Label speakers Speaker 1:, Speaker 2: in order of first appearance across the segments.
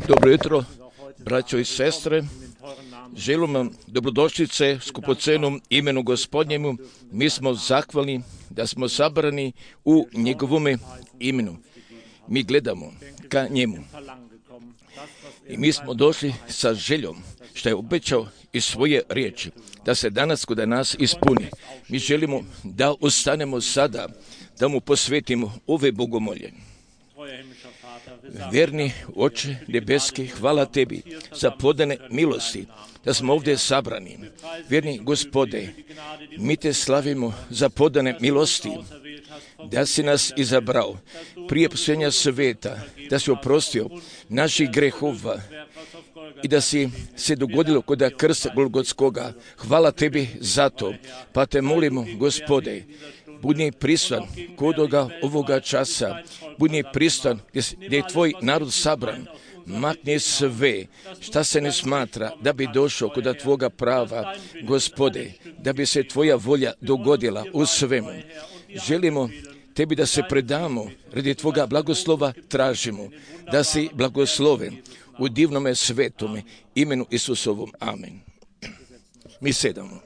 Speaker 1: Dobro jutro, braćo i sestre. Želim vam dobrodošlice skupocenom imenu Gospodnjemu. Mi smo zahvalni da smo sabrani u njegovome imenu. Mi gledamo ka njemu. I mi smo došli sa željom što je obećao iz svoje riječi, da se danas kod nas ispuni. Mi želimo da ustanemo sada, da mu posvetimo ove bogomolje. Verni Oče nebeski, hvala tebi za podane milosti, da smo ovdje sabrani. Verni Gospode, mi te slavimo za podane milosti, da si nas izabrao prije postojanja sveta, da si oprostio naših grehova i da si se dogodilo kod krsta Golgotskoga. Hvala tebi za to, pa te molimo, Gospode, budi prisutan kod ovoga časa, budi prisutan gdje je tvoj narod sabran. Makni sve šta se ne smatra da bi došao kod tvoga prava, Gospode, da bi se tvoja volja dogodila u svemu. Želimo tebi da se predamo, radi tvoga blagoslova tražimo, da si blagosloven u divnome svetome imenu Isusovom. Amen. Mi sedamo.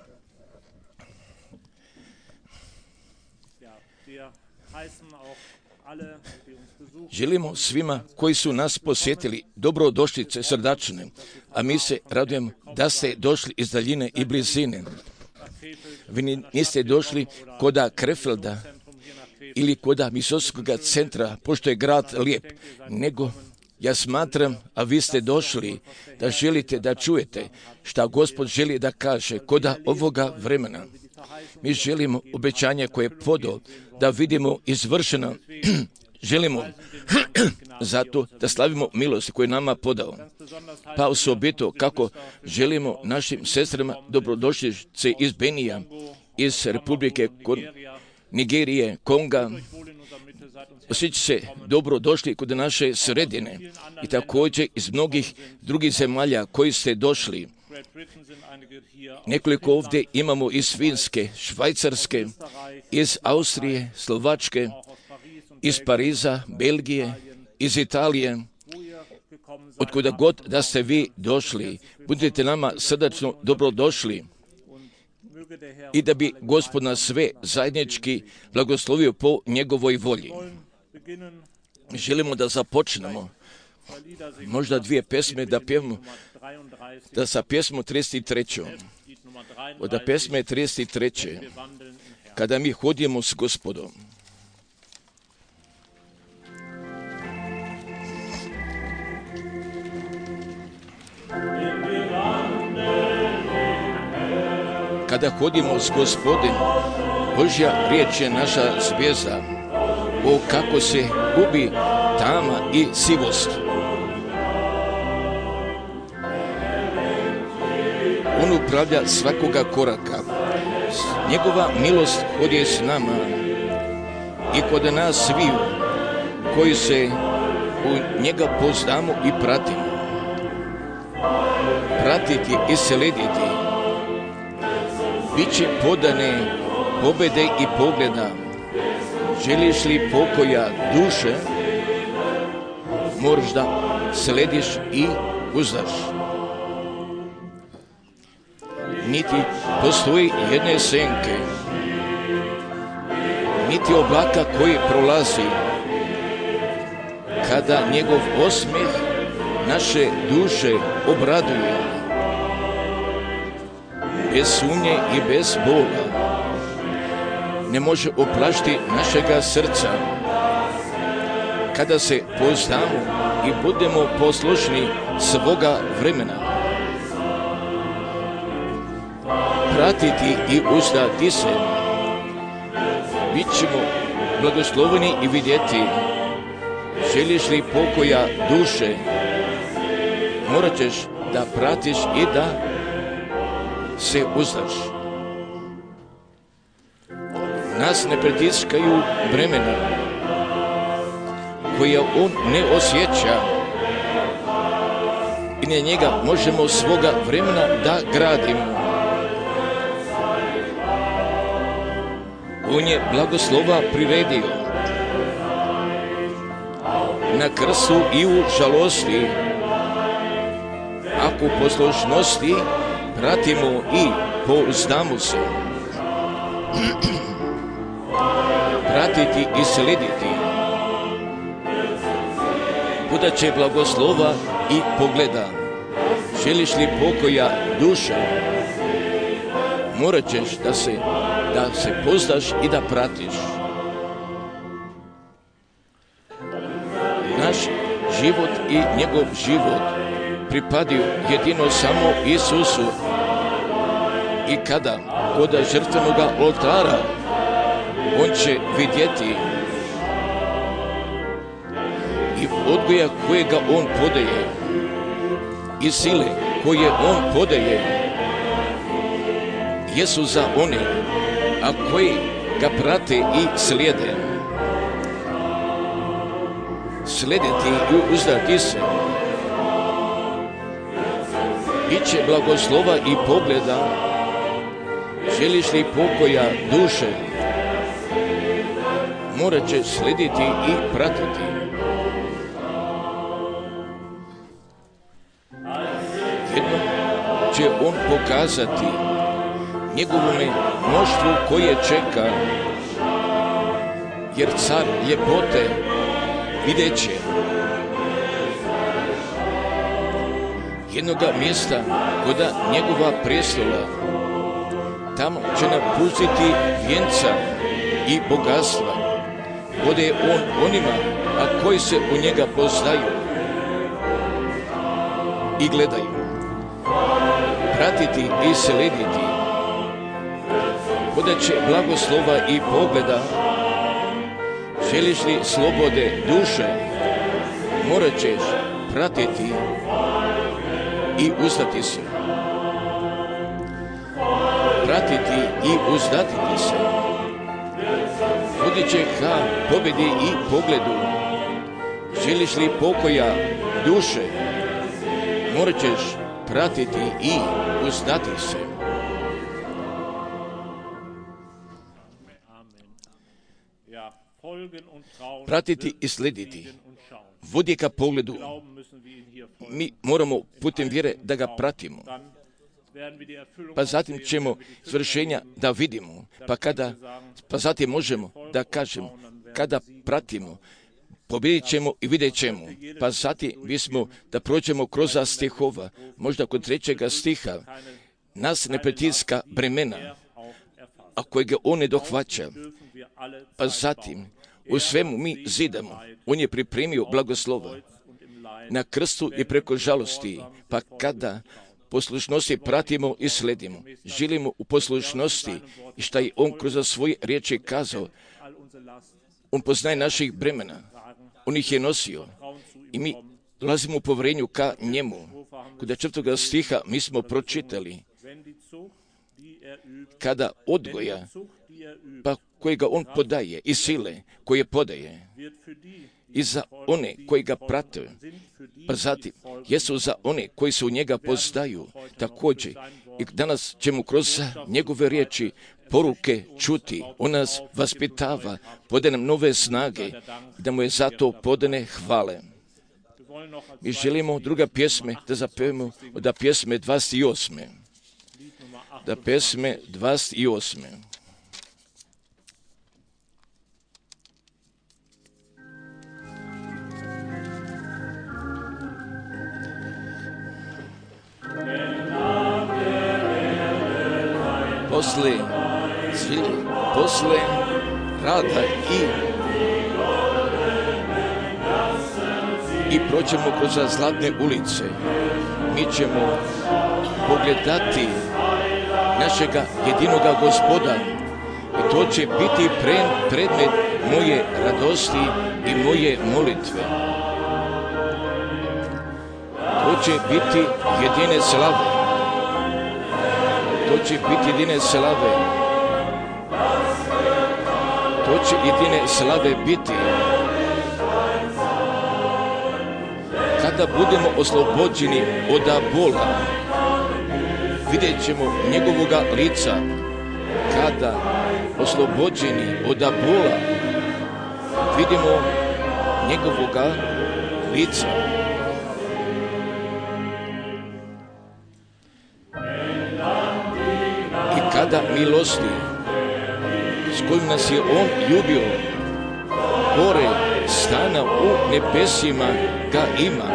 Speaker 1: Želimo svima koji su nas posjetili dobrodošlice srdačne, a mi se radujemo da ste došli iz daljine i blizine. Vi niste došli koda Krefelda ili koda misijskog centra, pošto je grad lijep, nego ja smatram, a vi ste došli da želite da čujete šta Gospod želi da kaže koda ovoga vremena. Mi želimo obećanje koje je podao da vidimo izvršeno. Želimo zato da slavimo milost koju je nama podao. Pa osobito kako želimo našim sestrama dobrodošlice iz Benija, iz Republike Nigerije, Konga, osjeća se dobro došli kod naše sredine i također iz mnogih drugih zemalja koji ste došli. Nekoliko ovdje imamo iz Finske, Švajcarske, iz Austrije, Slovačke, iz Pariza, Belgije, iz Italije, otkuda god da ste vi došli, budite nama srdačno dobrodošli i da bi Gospod nas sve zajednički blagoslovio po njegovoj volji. Želimo da započnemo možda dvije pesme da pjevamo, da sa pjesmom 33. Od pjesme 33. Kada mi hodimo s Gospodom. Kada hodimo s Gospodom, Božja riječ je naša zvijezda. O, kako se gubi tama i sivost. On upravlja svakoga koraka. Njegova milost hodi s nama i kod nas sviju koji se u njega poznamo i pratimo. Pratiti i slediti bit će podane pobjede i pogleda. Želiš li pokoja duše, moraš da slediš i uzdaš. Niti postoji jedne senke, niti oblaka koji prolazi, kada njegov osmeh naše duše obraduje. Bez sumnje i bez bola ne može oplašiti našega srca. Kada se pouzdamo i budemo poslušni svoga vremena, pratiti i uzdati se, bit ćemo blagosloveni i vidjeti. Želiš li pokoja duše, morat ćeš da pratiš i da se uzdaš. Nas ne pritiskaju bremena koja on ne osjeća i na njega možemo svoga vremena da gradimo. On je blagoslova priredio na krstu i u žalosti ako u poslušnosti pratimo i pouzdamo se. Pratiti i slediti. Budat će blagoslova i pogleda. Želiš li pokoja duše? Morat ćeš da se pozdaš i da pratiš. Naš život i njegov život pripadaju jedino samo Isusu. I kada kod žrtvenog oltara on će vidjeti i odgoja kojega on podaje i sile koje on podaje jesu za one, a koji ga prate i slijede. Slediti i uzdati se. Biće blagoslova i pogleda. Želiš li pokoja duše? Morat će slediti i pratiti. Jedno će on pokazati njegovome mnoštvu koje čeka, jer car ljepote vidjet će jednoga mjesta koda njegova prestola. Tamo će napustiti vjenca i bogatstva. Ode on onima, a koji se u njega poznaju i gledaju. Pratiti i slediti. Odat će blagoslova i pogleda. Želiš li slobode duše? Morat ćeš pratiti i uzdati se. Pratiti i uzdati se. Vodit će ka pobjedi i pogledu. Želiš li pokoja duše? Morat ćeš pratiti i uzdati se. Pratiti i slediti. Vodi ka pogledu. Mi moramo putem vjere da ga pratimo. Pa zatim ćemo svršenja da vidimo. Pa zatim možemo da kažemo, kada pratimo, pobjedit ćemo i vidjet ćemo. Pa zatim bismo da prođemo kroz stihova, možda kod 3. stiha, nas ne pritiska bremena, a kojega on ne dohvaća. Pa zatim, u svemu mi zidamo. On je pripremio blagoslova na krstu i preko žalosti. Pa kada poslušnosti pratimo i sledimo, želimo u poslušnosti i šta je on kroz svoje riječi kazao, on poznaje naših bremena, on ih je nosio i mi dolazimo u povjerenju ka njemu. Kod 4. stiha mi smo pročitali kada odgoja, pa kojega on podaje i sile koje podaje i za one koji ga prate, pa zatim jesu za one koji se u njega poznaju. Također i danas ćemo kroz njegove riječi poruke čuti. On nas vaspitava, podaje nam nove snage, da mu je zato podane hvale. Mi želimo druga pjesme da zapevamo od pjesme 28. Da pjesme 28. Posle rada i prođemo kroz zlatne ulice, mi ćemo pogledati našega jedinoga Gospoda i to će biti predmet moje radosti i moje molitve. To će biti jedine slave. To će biti jedine slave. To će jedine slave biti kada budemo oslobođeni od bola. Vidjet ćemo njegovoga lica. Kada oslobođeni od bola vidimo njegovoga lica. kada milosti s kojim nas je On ljubio, gore stana u nebesima ga ima.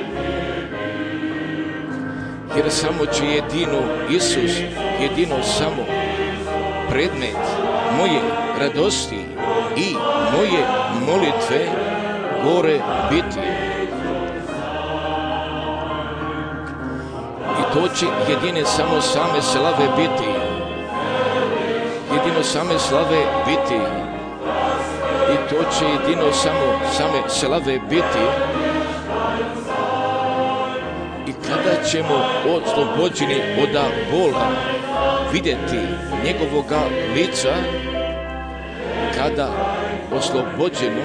Speaker 1: Jer samo će jedino Isus, jedino samo predmet moje radosti i moje molitve gore biti. I to će jedine samo same slave biti. Jedino same slave biti. I to će jedino samo same slave biti. I kada ćemo oslobođeni od bola vidjeti njegovoga lica, kada oslobođeno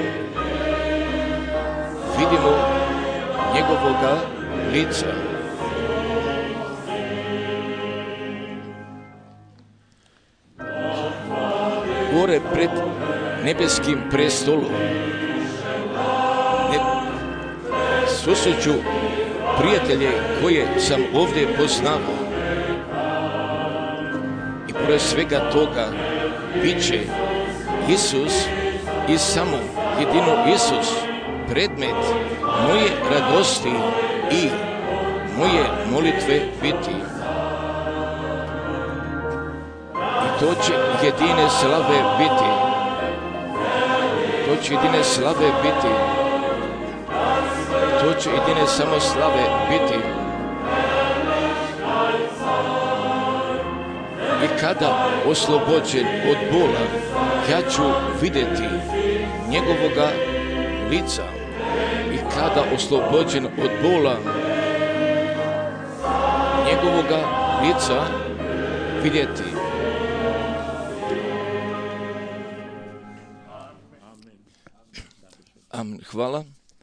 Speaker 1: vidimo njegovoga lica. Gore pred nebeskim prestolom susreću prijatelje koje sam ovdje poznavao. I pored svega toga bit će Isus i samo jedino Isus predmet moje radosti i moje molitve biti. I to će jedine slave biti. To će jedine slave biti. To će jedine samo slave biti. I kada oslobođen od bola, ja ću vidjeti njegovoga lica. I kada oslobođen od bola, njegovoga lica vidjeti. Amen. Hvala.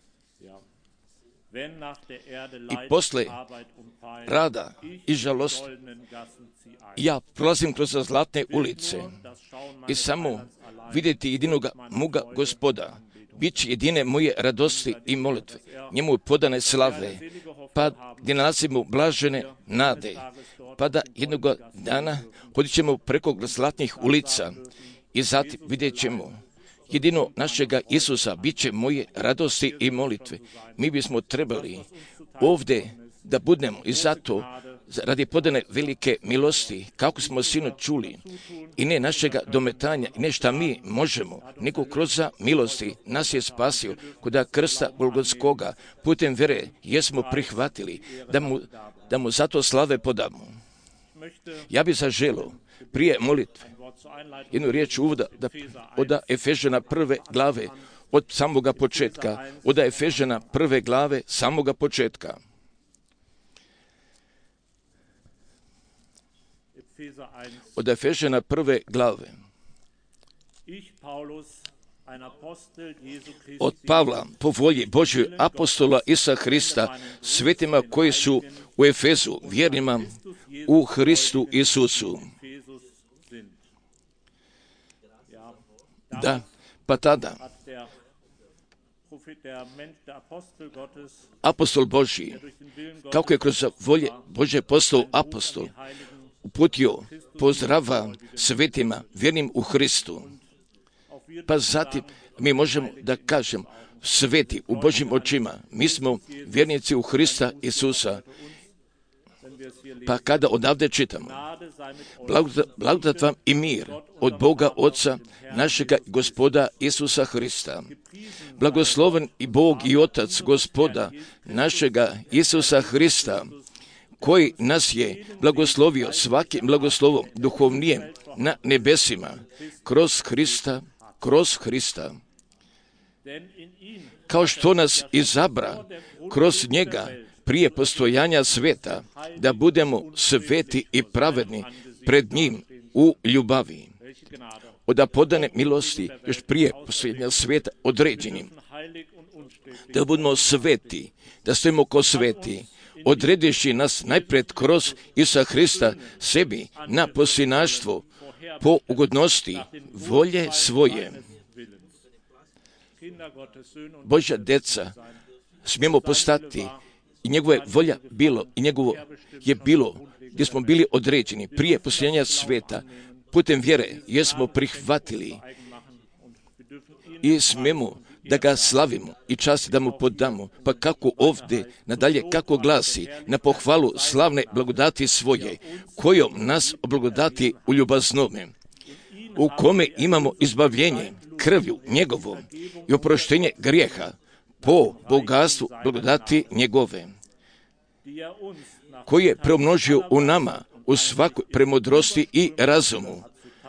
Speaker 1: I posle rada i žalosti ja prolazim kroz zlatne ulice i samo vidjeti jedinoga moga Gospoda, bit će jedine moje radosti i molitve, njemu podane slave, pa gdje nalazimo blažene nade, pa da jednog dana hodit ćemo preko zlatnih ulica i zatim vidjet ćemo jedino našega Isusa, bit će moje radosti i molitve. Mi bismo trebali ovdje da budemo i zato radi podane velike milosti, kako smo sinoć čuli, i ne našega dometanja, i ne šta mi možemo, nego kroz milosti nas je spasio, kod krsta Golgotskoga, putem vere jesmo prihvatili, da mu zato slave podamo. Ja bih zaželio prije molitve jednu riječ uvoda od Efežana 1. glave, od samoga početka, od Efežana 1. glave, samoga početka. Od Efežana 1. glave. Od Pavla, po volji Božjoj, apostola Isusa Hrista, svetima koji su u Efezu, vjernima u Hristu Isusu. Da, pa tada apostol Božji, kako je kroz volje Božje postao apostol, uputio pozdrava svetima vjernim u Hristu. Pa zatim mi možemo da kažemo sveti u Božjim očima. Mi smo vjernici u Hrista Isusa. Pa kada odavde čitamo, blagodat vam i mir od Boga Oca, našega Gospoda Isusa Hrista. Blagosloven i Bog i Otac Gospoda našega Isusa Hrista, koji nas je blagoslovio svakim blagoslovom duhovnijem na nebesima, kroz Hrista. Kao što nas izabra kroz njega prije postojanja sveta, da budemo sveti i pravedni pred njim u ljubavi. Od podane milosti još prije postojanja sveta određenim. Da budemo sveti, da stojimo ko sveti, odrediši nas najpred kroz Isusa Hrista sebi na posljednaštvo po ugodnosti volje svoje. Božja deca smijemo postati i njegova volja bilo i njegovo je bilo gdje smo bili određeni prije posljednja sveta, putem vjere, jesmo prihvatili i smemo da ga slavimo i časti da mu podamo. Pa kako ovdje nadalje, kako glasi, na pohvalu slavne blagodati svoje, kojom nas oblagodati u ljubaznome, u kome imamo izbavljenje krvlju njegovom i oproštenje grijeha po bogatstvu blagodati njegove, koji je preumnožio u nama u svakoj premudrosti i razumu.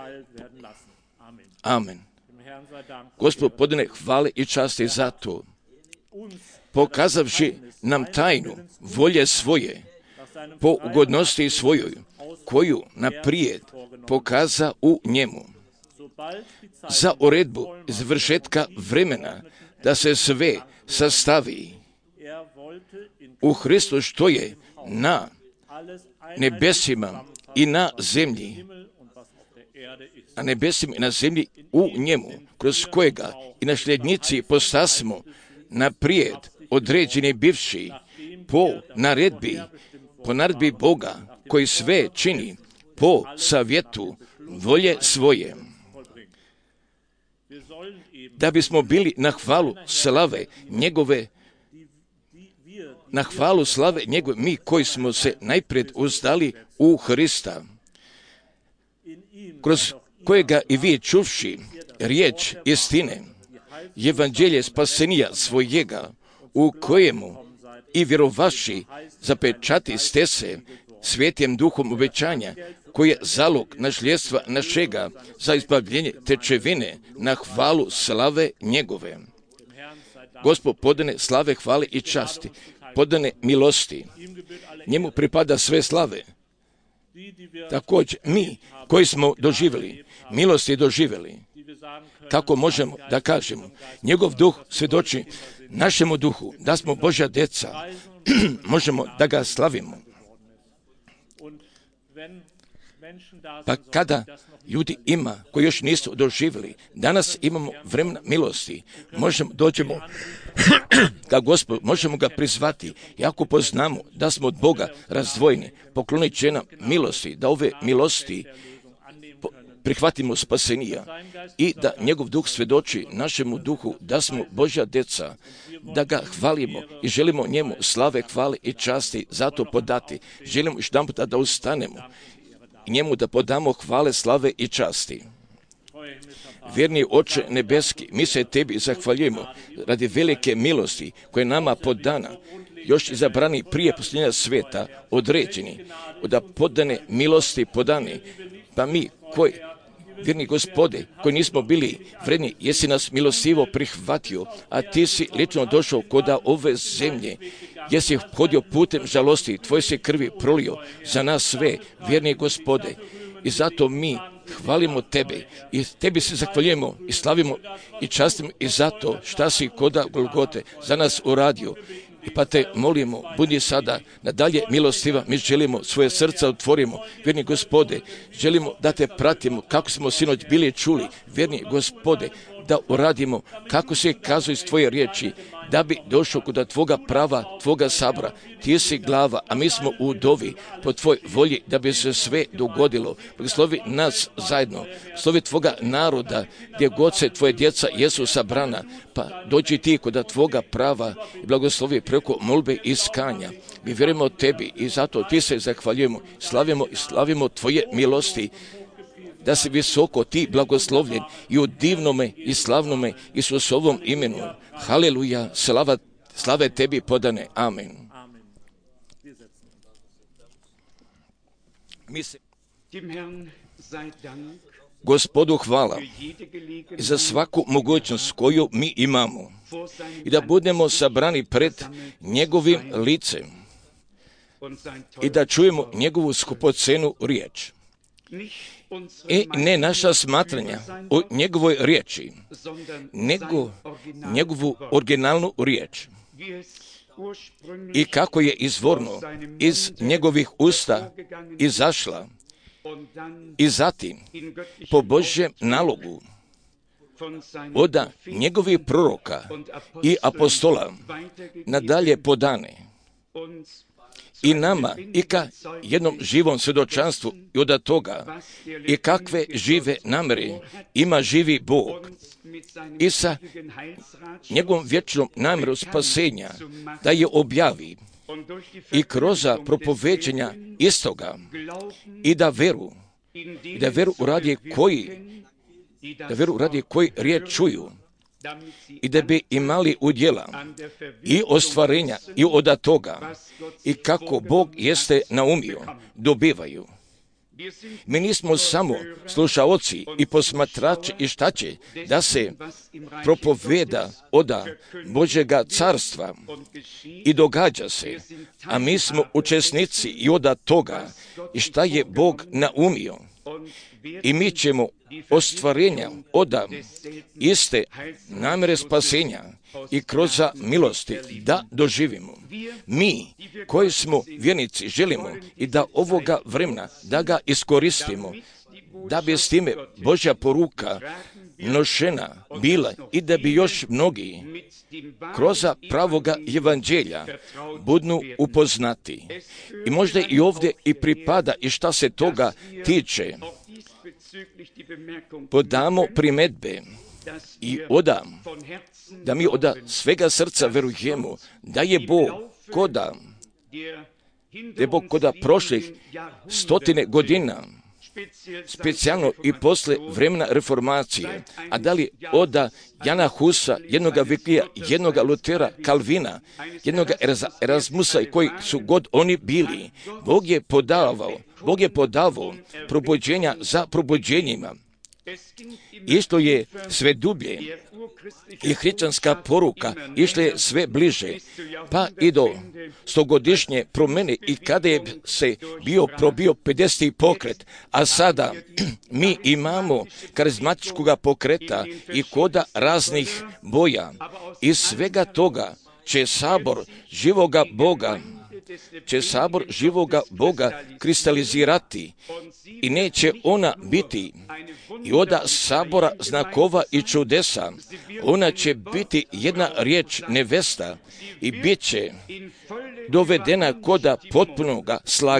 Speaker 1: Amen. Gospod, podane hvale i časti za to, pokazavši nam tajnu volje svoje, po ugodnosti svojoj, koju naprijed pokaza u njemu, za uredbu završetka vremena, da se sve sastavi u Hristu, što je na nebesima i na zemlji, a nebesima i na zemlji u njemu, kroz kojega i nasljednici postasmo naprijed određeni bivši po naredbi Boga, koji sve čini po savjetu volje svoje, da bismo bili na hvalu slave njegove, mi koji smo se najpred uzdali u Hrista, kroz kojega i vi čuvši riječ istine, evanđelje spasenija svojega, u kojemu i vjerovaši zapečati ste se svetim duhom obećanja, koji je zalog nasljedstva našega za izbavljenje tečevine na hvalu slave njegove. Gospod, podane slave, hvale i časti, podane milosti, njemu pripada sve slave. Također, mi koji smo doživjeli, milosti doživjeli, kako možemo da kažemo, njegov duh svjedoči našemu duhu, da smo Božja djeca, možemo da ga slavimo. Pa kada ljudi ima koji još nisu doživjeli, danas imamo vremena milosti, dođemo ka Gospodu, možemo ga prizvati, i ako poznamo da smo od Boga razdvojeni, poklonit će nam milosti, da ove milosti prihvatimo spasenija i da njegov duh svjedoči našemu duhu da smo Božja djeca, da ga hvalimo i želimo njemu slave, hvale i časti zato podati. Želimo još jedan puta da ustanemo i njemu da podamo hvale, slave i časti. Vjerni Oče nebeski, mi se tebi zahvaljujemo radi velike milosti koje je nama podana, još izabrani prije posljednja sveta, određeni, da podane milosti podani, pa mi koji, vjerni Gospode, koji nismo bili vredni, jesi nas milostivo prihvatio, a ti si lično došao koda ove zemlje, jesi hodio putem žalosti, tvoje se krvi prolio za nas sve, vjerni Gospode, i zato mi hvalimo tebe i tebi se zahvaljujemo i slavimo i častimo i zato šta si koda Golgote za nas uradio. I pa te molimo, budi sada nadalje milostiva, mi želimo svoje srca otvorimo, vjerni Gospode, želimo da te pratimo kako smo sinoć bili čuli, vjerni Gospode, da uradimo kako se kazuje iz tvoje riječi, da bi došao kod tvoga prava, tvoga sabora. Ti si glava, a mi smo u dovi po tvoj volji da bi se sve dogodilo. Blagoslovi nas zajedno, slovi tvoga naroda, gdje god se tvoje djeca jesu sabrana, pa dođi ti kod tvoga prava i blagoslovi preko molbe i skanja. Mi vjerujemo tebi i zato ti se zahvaljujemo, slavimo tvoje milosti, da si visoko ti blagoslovljen i u divnome i slavnome Isusovom imenu. Haleluja, slave tebi podane. Amen. Gospodu hvala za svaku mogućnost koju mi imamo i da budemo sabrani pred njegovim licem i da čujemo njegovu skupocenu riječ. I ne naša smatranja o njegovoj riječi, nego njegovu originalnu riječ. I kako je izvorno iz njegovih usta izašla i zatim po Božjem nalogu od njegovih proroka i apostola nadalje podane i nama i ka jednom živom svjedočanstvu i od toga i kakve žive namjere ima živi Bog i sa njegovom vječnom namjerom spasenja da je objavi i kroz propoveđenja istoga i da veru u radije koji riječ čuju i da bi imali udjela i ostvarenja i od toga i kako Bog jeste naumio dobivaju. Mi nismo samo slušaoci i posmatrači i šta će da se propoveda od Božjega carstva i događa se, a mi smo učesnici i od toga i šta je Bog naumio. I mi ćemo ostvarenja od iste namjere spasenja i kroz milosti da doživimo. Mi koji smo vjernici želimo i da ovoga vremena da ga iskoristimo, da bi s time Božja poruka nošena bila i da bi još mnogi kroz pravoga evanđelja budnu upoznati. I možda i ovdje i pripada i šta se toga tiče, podamo primjedbe i da mi od svega srca verujemo da je Bog koda prošlih 100 godina, specijalno i posle vremena reformacije, a da li od Jana Husa, jednoga Viklija, jednoga Lutera, Kalvina, jednoga Erasmusa i koji su god oni bili, Bog je podavao probuđenja za probuđenjima. Isto je sve dublje i hrišćanska poruka išla je sve bliže, pa i do 100-godišnje promjene i kada je se probio 50. pokret, a sada mi imamo karizmatičkoga pokreta i koda raznih boja. Iz svega toga će sabor živoga Boga kristalizirati i neće ona biti i od sabora znakova i čudesa. Ona će biti jedna riječ nevesta i bit će dovedena kod potpunoga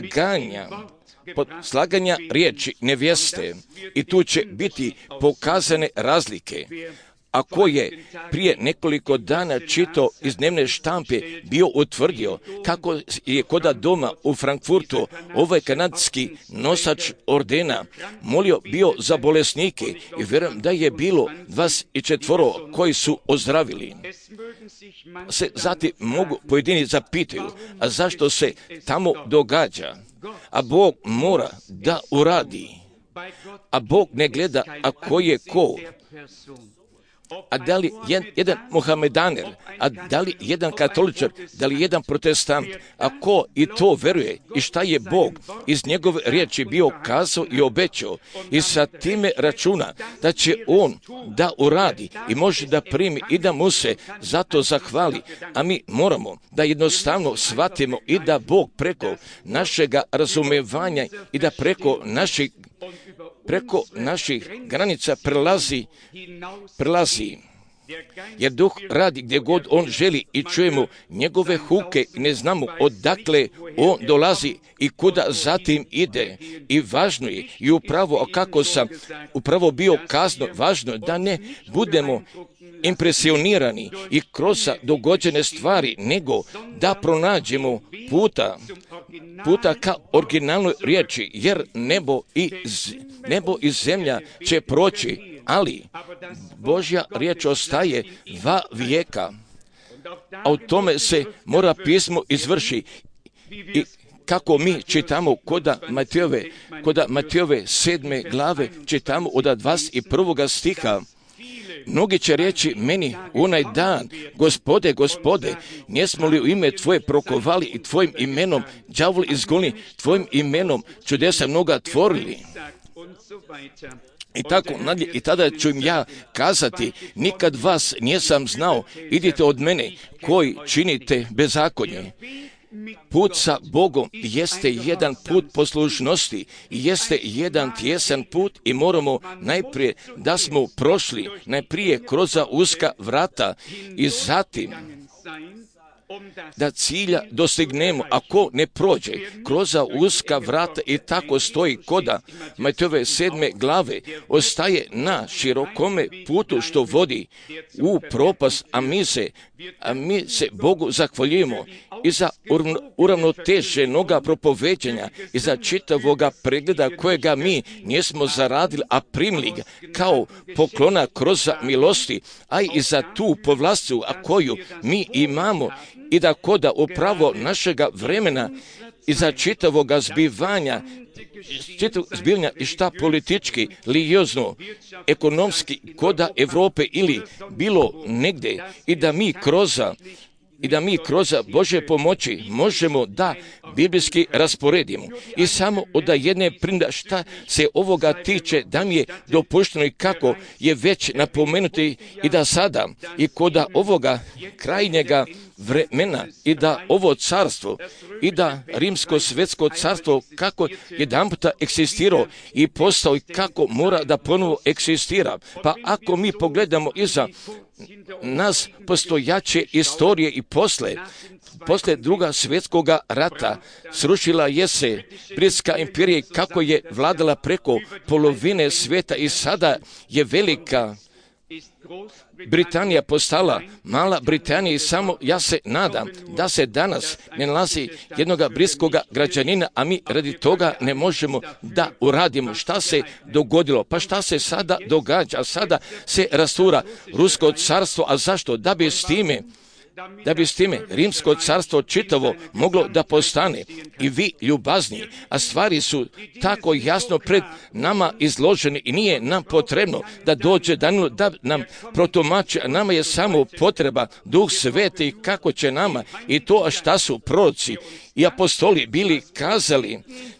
Speaker 1: slaganja riječi nevjeste i tu će biti pokazane razlike. A ko je prije nekoliko dana čitao iz dnevne štampe bio utvrdio kako je koda doma u Frankfurtu ovaj kanadski nosač ordena molio bio za bolesnike i vjerujem da je bilo 24 koji su ozdravili. Se zatim mogu pojedini zapitaju, a zašto se tamo događa? A Bog mora da uradi. A Bog ne gleda, a ko je ko. A da li jedan Mohamedaner, a da li jedan katoličar, da li jedan protestant, a ko i to veruje i šta je Bog iz njegove riječi bio kazao i obećao i sa time računa da će on da uradi i može da primi i da mu se zato zahvali, a mi moramo da jednostavno shvatimo i da Bog preko našega razumevanja i da preko naših granica prelazi. Jer Duh radi gdje god On želi i čujemo njegove huke i ne znamo odakle On dolazi i kuda zatim ide. I važno je i upravo, a kako sam upravo bio kazno, važno je da ne budemo impresionirani i kroz dogođene stvari, nego da pronađemo puta ka originalnoj riječi, jer nebo i zemlja će proći, ali Božja riječ ostaje va vijeka. A u tome se mora pismo izvrši. I kako mi čitamo koda Matejove 7. glave, čitamo od 21. stiha, mnogi će reći meni u onaj dan, Gospode, nismo li u ime Tvoje prokovali i Tvojim imenom đavol izgoni, Tvojim imenom čudesa mnoga tvorili. I tako nadalje, i tada ću im ja kazati, nikad vas nisam znao, idite od mene koji činite bezakonje. Put sa Bogom jeste jedan put poslušnosti, jeste jedan tjesan put i moramo najprije da smo prošli najprije kroz uska vrata i zatim da cilja dostignemo, ako ne prođe kroz uska vrata i tako stoji koda Matejove 7. glave, ostaje na širokome putu što vodi u propast, a mi se Bogu zahvaljujemo i za uravnoteženoga propoveđenja i za čitavoga pregleda kojega mi nismo zaradili, a primili ga kao poklona kroz milosti, a i za tu povlasticu, a koju mi imamo i da koda upravo našega vremena i za čitavoga zbivanja i šta politički, religiozno, ekonomski, koda Evrope ili bilo negde i da mi kroz Božje pomoći možemo da biblijski rasporedimo. I samo od jedne primjera šta se ovoga tiče, da mi je dopušteno i kako je već napomenuti i da sada i koda ovoga krajnjega vremena i da ovo carstvo i da rimsko svetsko carstvo kako jedanputa eksistirao i postao i kako mora da ponovo eksistira. Pa ako mi pogledamo iza nas postojače istorije i posle druga svjetskoga rata srušila je se Britska imperija kako je vladala preko polovine svijeta i sada je Velika Britanija postala mala Britanija i samo ja se nadam da se danas ne nalazi jednoga britskoga građanina, a mi radi toga ne možemo da uradimo. Šta se dogodilo? Pa šta se sada događa? Sada se rastura Rusko carstvo, a zašto? Da bi s time Rimsko carstvo čitavo moglo da postane i vi ljubazni, a stvari su tako jasno pred nama izložene i nije nam potrebno da dođe da nam protumači, a nama je samo potreba Duh Sveti kako će nama i to, a šta su proroci i apostoli bili kazali,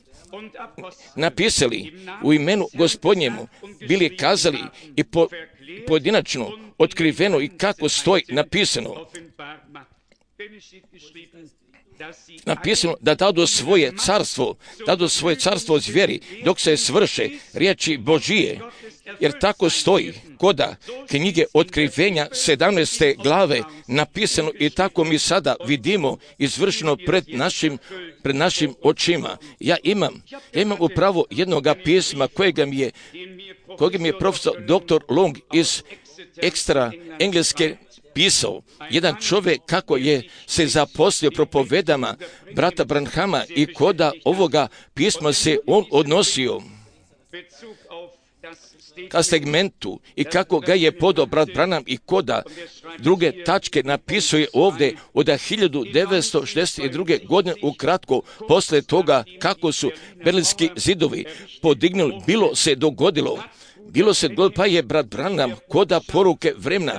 Speaker 1: napisali u imenu Gospodnjemu, bili kazali i pojedinačno otkriveno i kako stoji napisano da dadu svoje carstvo zvijeri dok se svrše riječi Božije, jer tako stoji koda knjige Otkrivenja 17. glave napisano i tako mi sada vidimo izvršeno pred našim očima. Ja imam upravo jednoga pisma kojega mi je profesor dr. Long iz ekstra engleske pisao. Jedan čovjek kako je se zaposlio propovedama brata Branhama i koda ovoga pisma se on odnosio ka segmentu i kako ga je podao brat Branham i koda druge tačke napisuje ovdje od 1962. godine ukratko posle toga kako su Berlinski zidovi podignuli, bilo se dogodilo pa je brat Branham koda poruke vremena,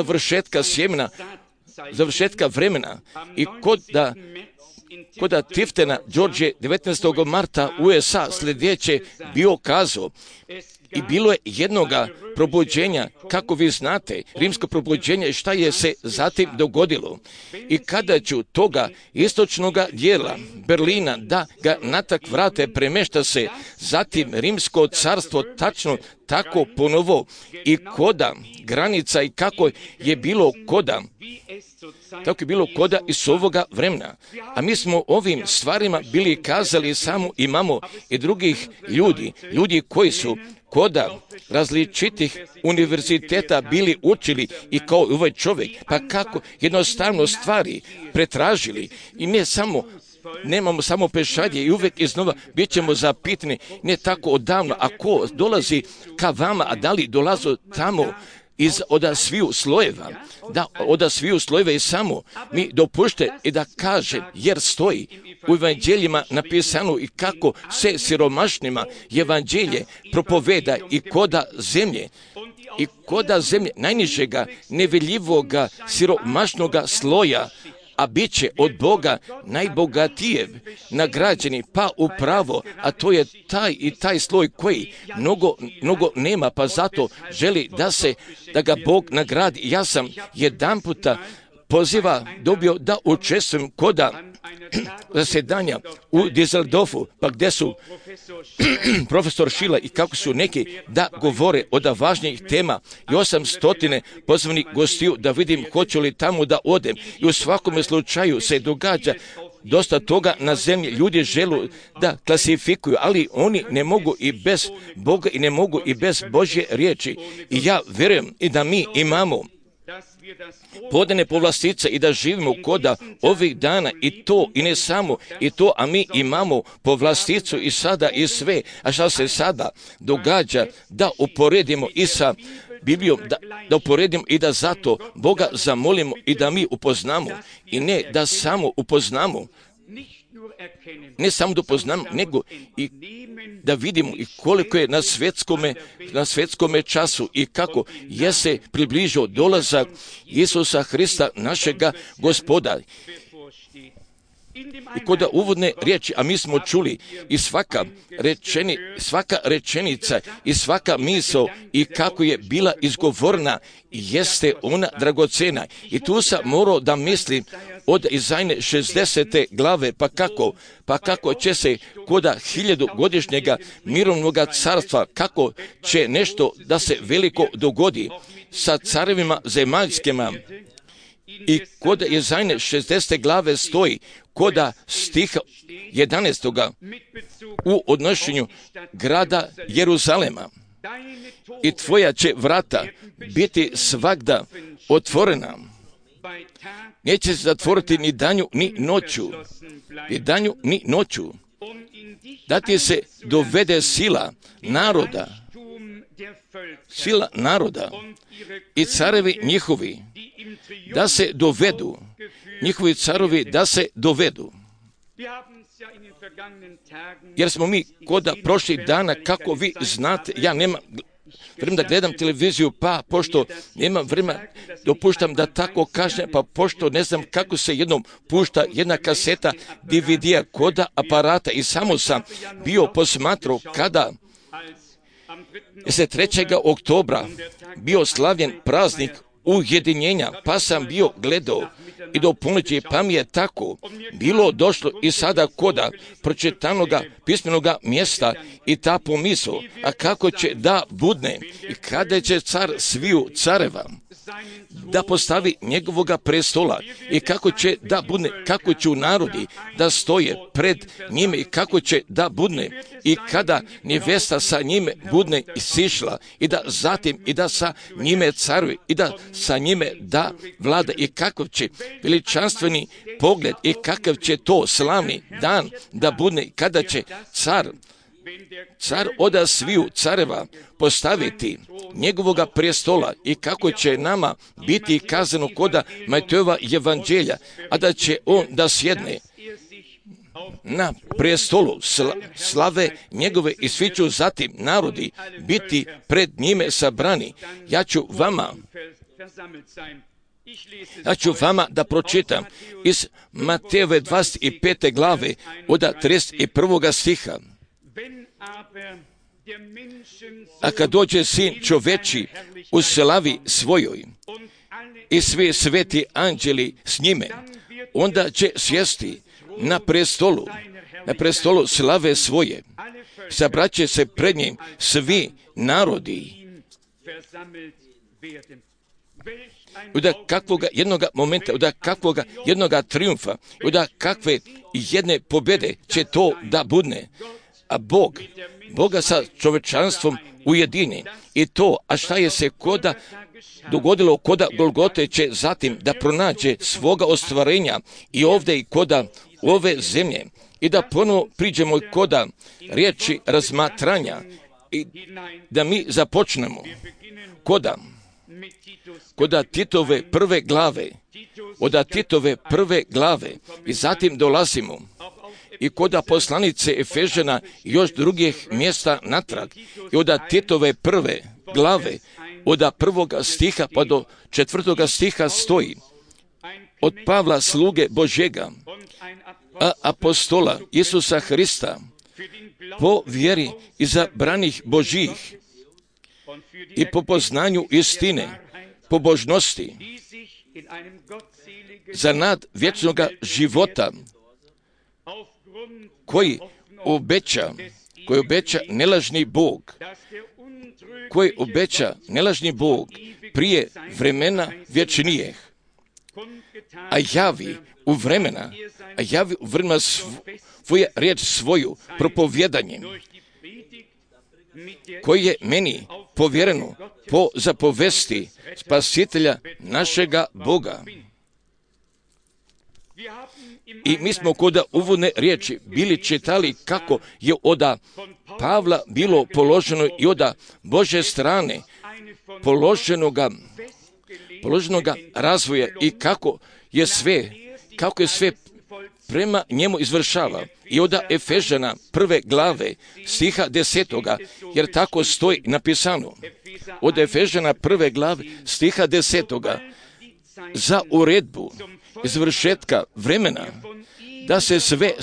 Speaker 1: završetka vremena i koda Tiftena George 19. marta USA sljedeće bio kazao i bilo je jednoga probuđenja, kako vi znate, rimsko probuđenje, šta je se zatim dogodilo. I kada ću toga istočnoga dijela Berlina da ga natak vrate, premešta se zatim rimsko carstvo tačno tako ponovo i koda granica i kako je bilo koda iz ovoga vremena. A mi smo ovim stvarima bili kazali samo imamo i drugih ljudi koji su koda različitih univerziteta bili učili i kao ovaj čovjek, pa kako jednostavno stvari pretražili i nemamo samo pešadje i uvijek iznova bit ćemo zapitani, ne tako odavno, a ko dolazi ka vama, a da li dolazu tamo od sviju slojeva i samo mi dopušte i da kaže, jer stoji u evanđeljima napisano i kako se siromašnima evanđelje propoveda i koda zemlje najnižega, nevidljivoga, siromašnoga sloja, a bit će od Boga najbogatije nagrađeni, pa upravo, a to je taj sloj koji mnogo nema, pa zato želi da ga Bog nagradi. Ja sam jedanputa poziva dobio da učestvujem koda zasedanja u Düsseldorfu, pa gdje su profesor Schiller i kako su neki da govore od važnijih tema i 800 pozvanih gostiju da vidim hoću li tamo da odem. I u svakome slučaju se događa dosta toga na zemlji. Ljudi žele da klasifikuju, ali oni ne mogu i bez Boga i ne mogu i bez Božje riječi. I ja vjerujem i da mi imamo podane povlastice i da živimo koda ovih dana i to i ne samo i to, a mi imamo povlasticu i sada i sve. A šta se sada događa da uporedimo i sa Biblijom, da uporedimo i da zato Boga zamolimo i da mi upoznamo i ne da samo upoznamo, ne samo da upoznamo, nego i da vidimo i koliko je na svjetskome času i kako je se približio dolazak Isusa Hrista, našega Gospoda. I kod uvodne riječi, a mi smo čuli i svaka rečenica i svaka misao i kako je bila izgovorena, jeste ona dragocena. I tu sam morao da mislim od Izajne 60. glave, pa kako će se koda 1000-godišnjega mirovnoga carstva, kako će nešto da se veliko dogodi sa carevima zemaljskima. I kod Izajne 60. glave stoji koda stiha 11. u odnošenju grada Jeruzalema. I tvoja će vrata biti svagda otvorena. Neće se zatvoriti ni danju ni noću. Ni danju ni noću. Da ti se dovede sila naroda i carevi njihovi da se dovedu, njihovi carovi da se dovedu. Jer smo mi koda prošlih dana, kako vi znate, ja nemam vremena da gledam televiziju, pa pošto nemam vremena, dopuštam da tako kažem, pa pošto ne znam kako se jednom pušta jedna kaseta DVD-a koda aparata i samo sam bio posmatrao kada se 3. oktobra bio slavljen praznik ujedinjenja, pa sam bio gledao i do ponoći, pa mi je tako bilo došlo i sada koda pročitanoga pismenoga mjesta i ta pomisao, a kako će da budne i kada će car sviju careva da postavi njegovoga prestola i kako će da budne, kako će narodi da stoje pred njime i kako će da budne i kada nevesta sa njime budne isišla i da zatim i da sa njime caruje i da sa njime da vlada i kakav će veličanstveni pogled i kakav će to slavni dan da budne kada će car od sviju careva postaviti njegovoga prestola i kako će nama biti kazano koda Matejova evanđelja, a da će on da sjedne na prestolu slave njegove i svi će zatim narodi biti pred njime sabrani. Ja ću vama da pročitam iz Matejove 25. glave od 31. stiha. A kad dođe sin čoveči u slavi svojoj i svi sveti anđeli s njime, onda će sjesti na prestolu slave svoje. Sabraće se pred njim svi narodi. Od kakvoga jednoga momenta, od kakvoga jednoga triumfa, od kakve jedne pobjede će to da budne. A Boga sa čovečanstvom ujedini. I to, a šta je se koda dogodilo koda Golgote će zatim da pronađe svoga ostvarenja i ovdje i koda ove zemlje i da ponovo priđemo koda riječi razmatranja i da mi započnemo koda Titove prve glave, od Titove prve glave i zatim dolazimo i koda poslanice Efežana i još drugih mjesta natrag i od Titove prve glave od 1. stiha pa do 4. stiha stoji od Pavla sluge Božjega, a apostola Isusa Hrista po vjeri izabranih Božjih i po poznanju istine, pobožnosti za nad vječnoga života koji obeća nelažni Bog, koji obeća nelažni Bog prije vremena vječnijih, a javi u vremena svoju riječ svoju propovjedanjem, koji je meni povjereno po zapovesti Spasitelja našega Boga. I mi smo kod uvodne riječi bili čitali kako je od Pavla bilo položeno i od Božje strane položenoga razvoja i kako je sve prema njemu izvršava. I od Efežana 1. glave stiha 10. jer tako stoji napisano. Od Efežana 1. glave stiha 10. za uredbu izvršetka vremena da se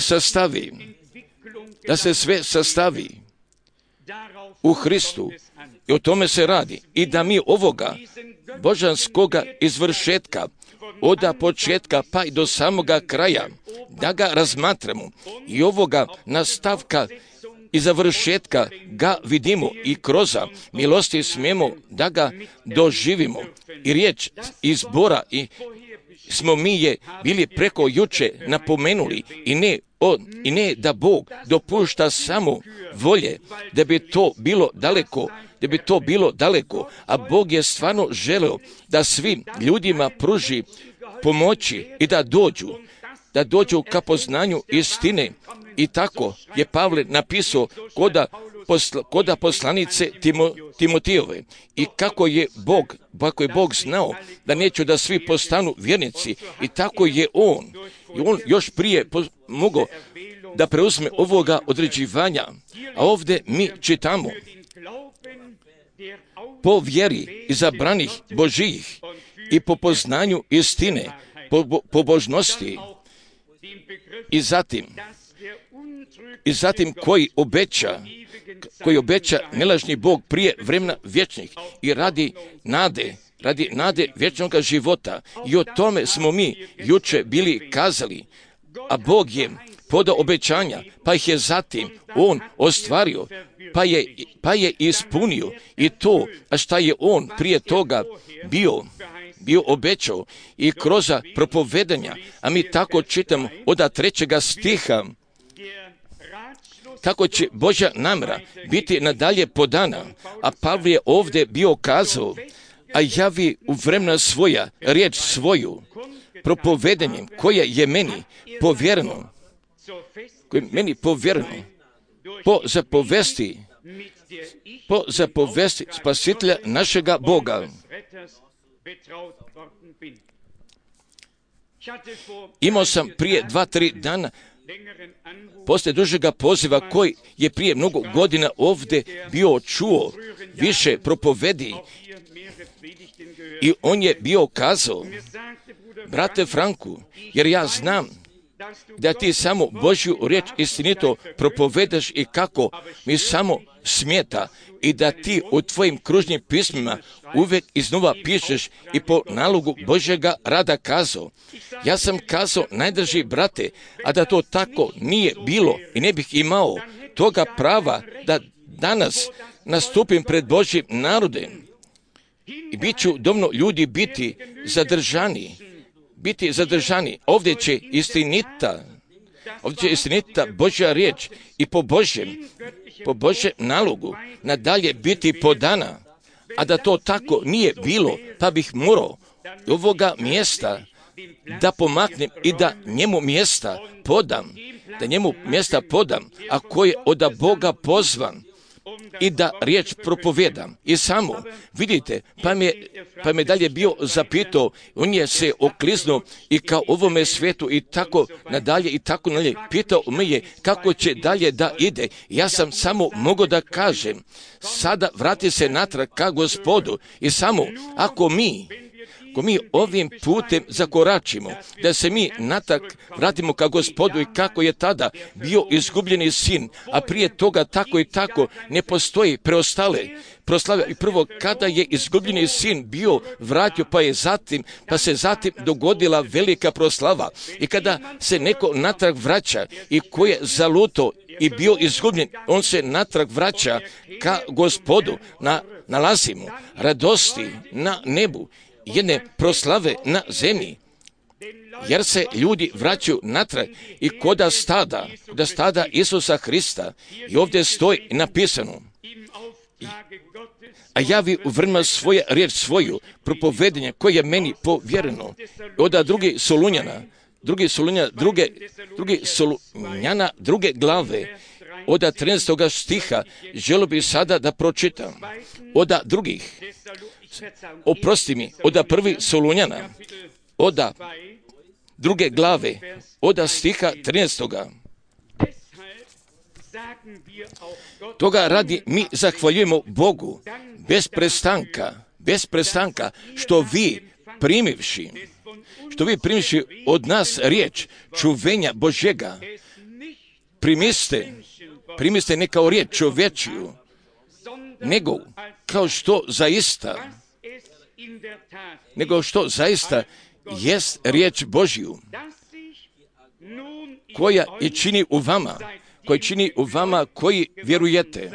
Speaker 1: sve sastavi u Hristu. I o tome se radi. I da mi ovoga božanskoga izvršetka od početka pa i do samoga kraja, da ga razmatramo i ovoga nastavka i završetka ga vidimo i kroz milosti smijemo da ga doživimo. I riječ izbora i smo mi je bili preko juče napomenuli i ne da Bog dopušta samo volje da bi to bilo daleko, a Bog je stvarno želeo da svim ljudima pruži pomoći i da dođu ka poznanju istine. I tako je Pavle napisao koda poslanice Timotijeve. I kako je Bog znao da neće da svi postanu vjernici, i tako je on još prije mogao da preuzme ovoga određivanja. A ovdje mi čitamo po vjeri izabranih Božijih i po poznanju istine, po božnosti, i zatim koji obeća nelažni Bog prije vremena vječnih i radi nade vječnog života. I o tome smo mi juče bili kazali, a Bog je podao obećanja, pa ih je zatim on ostvario, pa je ispunio i to, a šta je on prije toga bio obećao i kroz propovedanja. A mi tako čitamo od 3. stiha kako će Božja namjera biti nadalje podana, a Pavle je ovdje bio kazao, a javi u vremena svoja riječ svoju propovedanjem koja je meni povjereno po zapovesti Spasitelja našega Boga. Imao sam prije 2-3 dana poslije dužega poziva koji je prije mnogo godina ovdje bio čuo više propovedi, i on je bio kazao, brate Franku, jer ja znam da ti samo Božju riječ istinito propovedaš i kako mi samo smeta, i da ti u tvojim kružnim pismima uvijek iznova pišeš i po nalogu Božjega rada kazao. Ja sam kazao, najdraži brate, a da to tako nije bilo i ne bih imao toga prava da danas nastupim pred Božjim narodem i bit ću dovoljno ljudi biti zadržani. Ovdje će istinita Božja riječ i po Božjem nalogu nadalje biti podana, a da to tako nije bilo, pa bih morao ovoga mjesta da pomaknem i da njemu mjesta podam, a koji je od Boga pozvan i da riječ propovedam. I samo, vidite, pa me dalje bio zapitao, on je se okliznuo i kao ovome svijetu i tako nadalje, pitao me je kako će dalje da ide. Ja sam samo mogao da kažem, sada vrati se natrag ka Gospodu, i samo ako mi Ako mi ovim putem zakoračimo, da se mi natak vratimo ka Gospodu i kako je tada bio izgubljeni sin, a prije toga tako i tako ne postoji preostale proslave. I prvo, kada je izgubljeni sin bio vratio, pa se zatim dogodila velika proslava. I kada se neko natrag vraća i ko je zaluto i bio izgubljen, on se natrag vraća ka Gospodu. Nalazimo radosti na nebu, jedne proslave na zemlji, jer se ljudi vraćaju natrag i koda stada Isusa Hrista. I ovdje stoji napisano: a javi u vremena svoje riječ svoju, propovedenje koje je meni povjereno. Oda drugi Solunjana, druge glave, oda 13. stiha, želio bih sada da pročitam. Oda drugih, oda prvi Solunjana, oda druge glave, oda stiha 13. Toga radi mi zahvaljujemo Bogu bez prestanka, što vi primivši od nas riječ čuvenja Božjega, primiste ne kao riječ čovječiju, nego što zaista jest riječ Božju, koja i čini u vama koji vjerujete.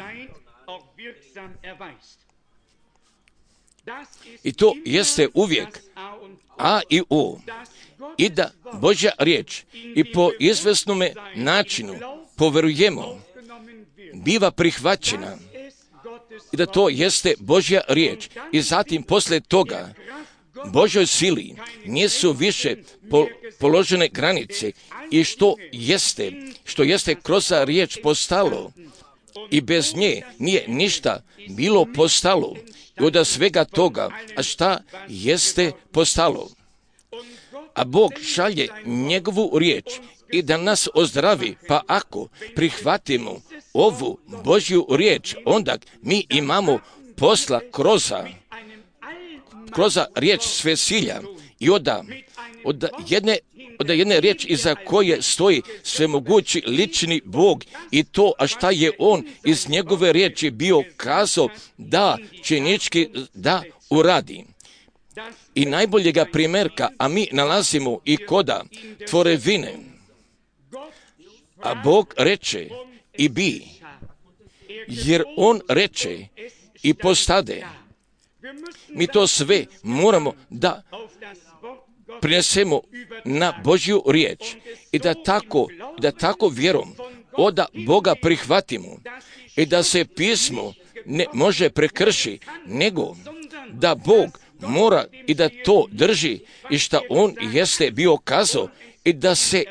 Speaker 1: I to jeste uvijek A i O. I da Božja riječ i po izvesnome načinu poverujemo, biva prihvaćena i da to jeste Božja riječ. I zatim posle toga Božoj sili nisu više položene granice i što jeste kroz riječ postalo i bez nje nije ništa bilo postalo. I od svega toga, a šta jeste postalo? A Bog šalje njegovu riječ i da nas ozdravi, pa ako prihvatimo ovu Božju riječ, onda mi imamo posla kroz riječ svesilja i od jedne riječi iza koje stoji svemogući lični Bog i to, a šta je on iz njegove riječi bio kazao da činički da uradi. I najboljega primjerka, a mi nalazimo i koda tvorevine. A Bog reče i bi, jer on reče i postade. Mi to sve moramo da prinesemo na Božju riječ i da tako vjerom od Boga prihvatimo i da se pismo ne može prekrši, nego da Bog mora i da to drži i šta on jeste bio kazao i da se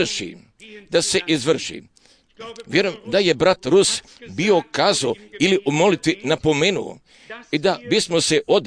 Speaker 1: izvrši. Vjerujem da je brat Rus bio kazao ili u molitvi napomenuo i da bismo se od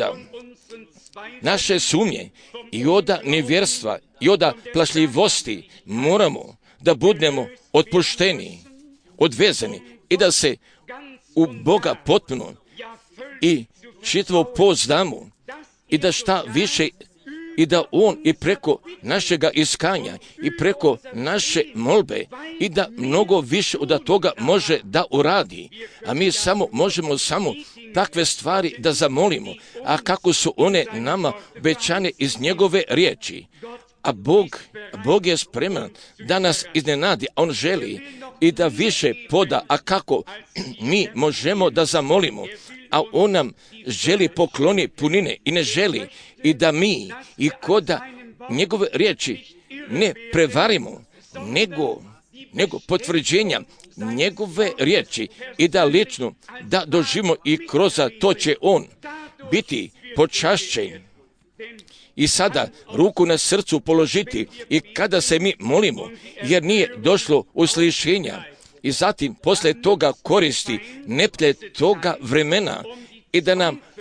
Speaker 1: naše sumnje i od nevjerstva i od plašljivosti moramo da budemo otpušteni, odvezani i da se u Boga potpuno i čitavo pouzdamo i da šta više i da on i preko našega iskanja i preko naše molbe i da mnogo više od toga može da uradi. A mi možemo takve stvari da zamolimo, a kako su one nama obećane iz njegove riječi. A Bog je spreman da nas iznenadi, a on želi i da više poda, a kako mi možemo da zamolimo, a on nam želi pokloni punine i ne želi i da mi i koda njegove riječi ne prevarimo, nego potvrđenja njegove riječi i da lično da doživimo i kroz to će on biti počašćen. I sada ruku na srcu položiti i kada se mi molimo, jer nije došlo uslišenja i zatim posle toga koristi neplje toga vremena i da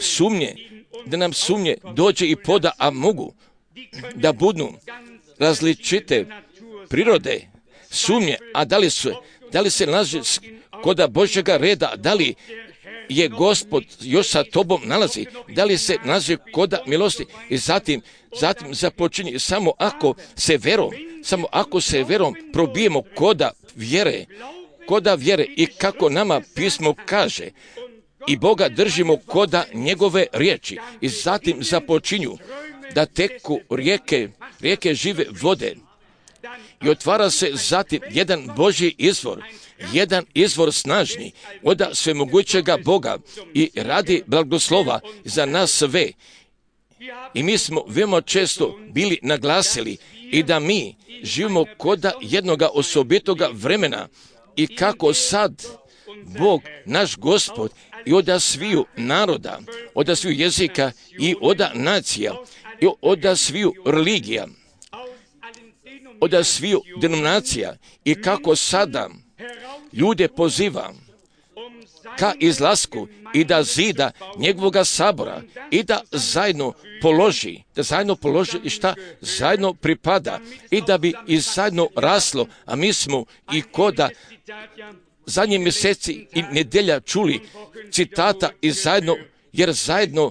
Speaker 1: nam sumnje dođe i poda, a mogu da budu različite prirode sumnje, a da li se nalazi koda Božjega reda, da li je Gospod još sa tobom nalazi, da li se nalazi koda milosti i zatim započinje samo ako se verom probijemo koda vjere i kako nama pismo kaže i Boga držimo koda njegove riječi i zatim započinju da teku rijeke žive vode i otvara se zatim jedan Božji izvor snažni od svemogućega Boga i radi blagoslova za nas sve. I mi smo veoma često bili naglasili i da mi živimo koda jednoga osobitoga vremena i kako sad Bog, naš Gospod, i od sviju naroda, od sviju jezika i od nacija, i od sviju religija, od sviju denominacija i kako sada ljude poziva ka izlasku i da zida njegovoga sabora i da zajedno položi i šta zajedno pripada i da bi i zajedno raslo, a mi smo i koda zadnje mjeseci i nedelja čuli citata i zajedno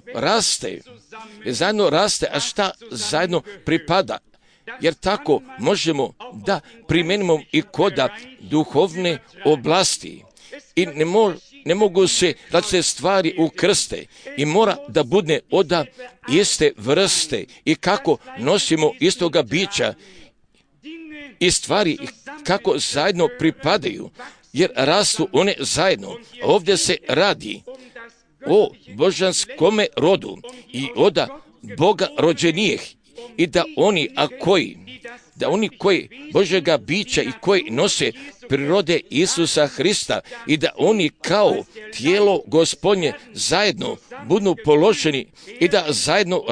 Speaker 1: raste, a šta zajedno pripada. Jer tako možemo da primenimo i koda duhovne oblasti. I ne mogu se različite stvari ukrste i mora da bude od iste vrste i kako nosimo istoga bića i stvari kako zajedno pripadaju, jer rastu one zajedno. Ovdje se radi o božanskome rodu i od Boga rođenijih i da oni koji Božjega bića i koji nose prirode Isusa Hrista i da oni kao tijelo Gospodnje zajedno budu položeni i da zajedno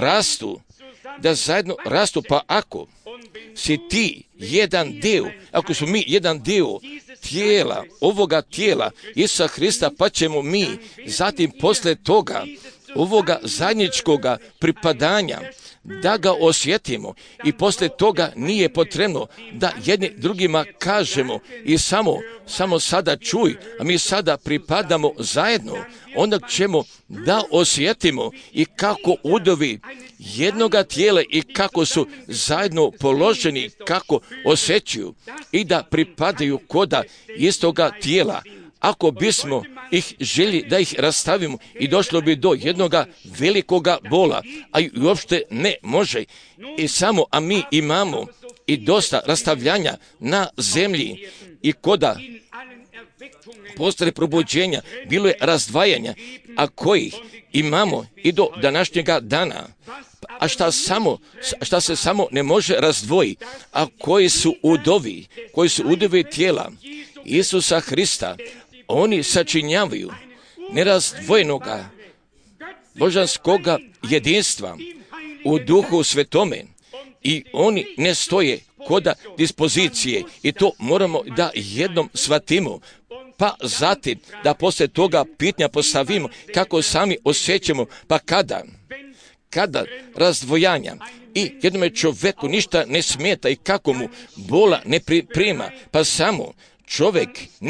Speaker 1: rastu, pa ako si ti jedan dio, ako smo mi jedan dio tijela, ovoga tijela Isusa Hrista, pa ćemo mi zatim posle toga ovoga zajedničkoga pripadanja da ga osjetimo i posle toga nije potrebno da jedni drugima kažemo i samo sada čuj, a mi sada pripadamo zajedno, onda ćemo da osjetimo i kako udovi jednoga tijela i kako su zajedno položeni, kako osjećaju i da pripadaju koda istoga tijela. Ako bismo ih želi da ih rastavimo i došlo bi do jednoga velikoga bola, a i uopšte ne može. A mi imamo i dosta rastavljanja na zemlji i koda posle probuđenja bilo je razdvajanja, a kojih imamo i do današnjega dana. A šta se samo ne može razdvojiti, a koji su udovi tijela Isusa Hrista, oni sačinjavaju nerazdvojenoga božanskoga jedinstva u Duhu Svetome i oni ne stoje koda dispozicije i to moramo da jednom shvatimo, pa zatim da posle toga pitanja postavimo kako sami osjećamo, pa kada razdvojanja i jednome čoveku ništa ne smeta i kako mu bola ne priprema, pa samo čovjek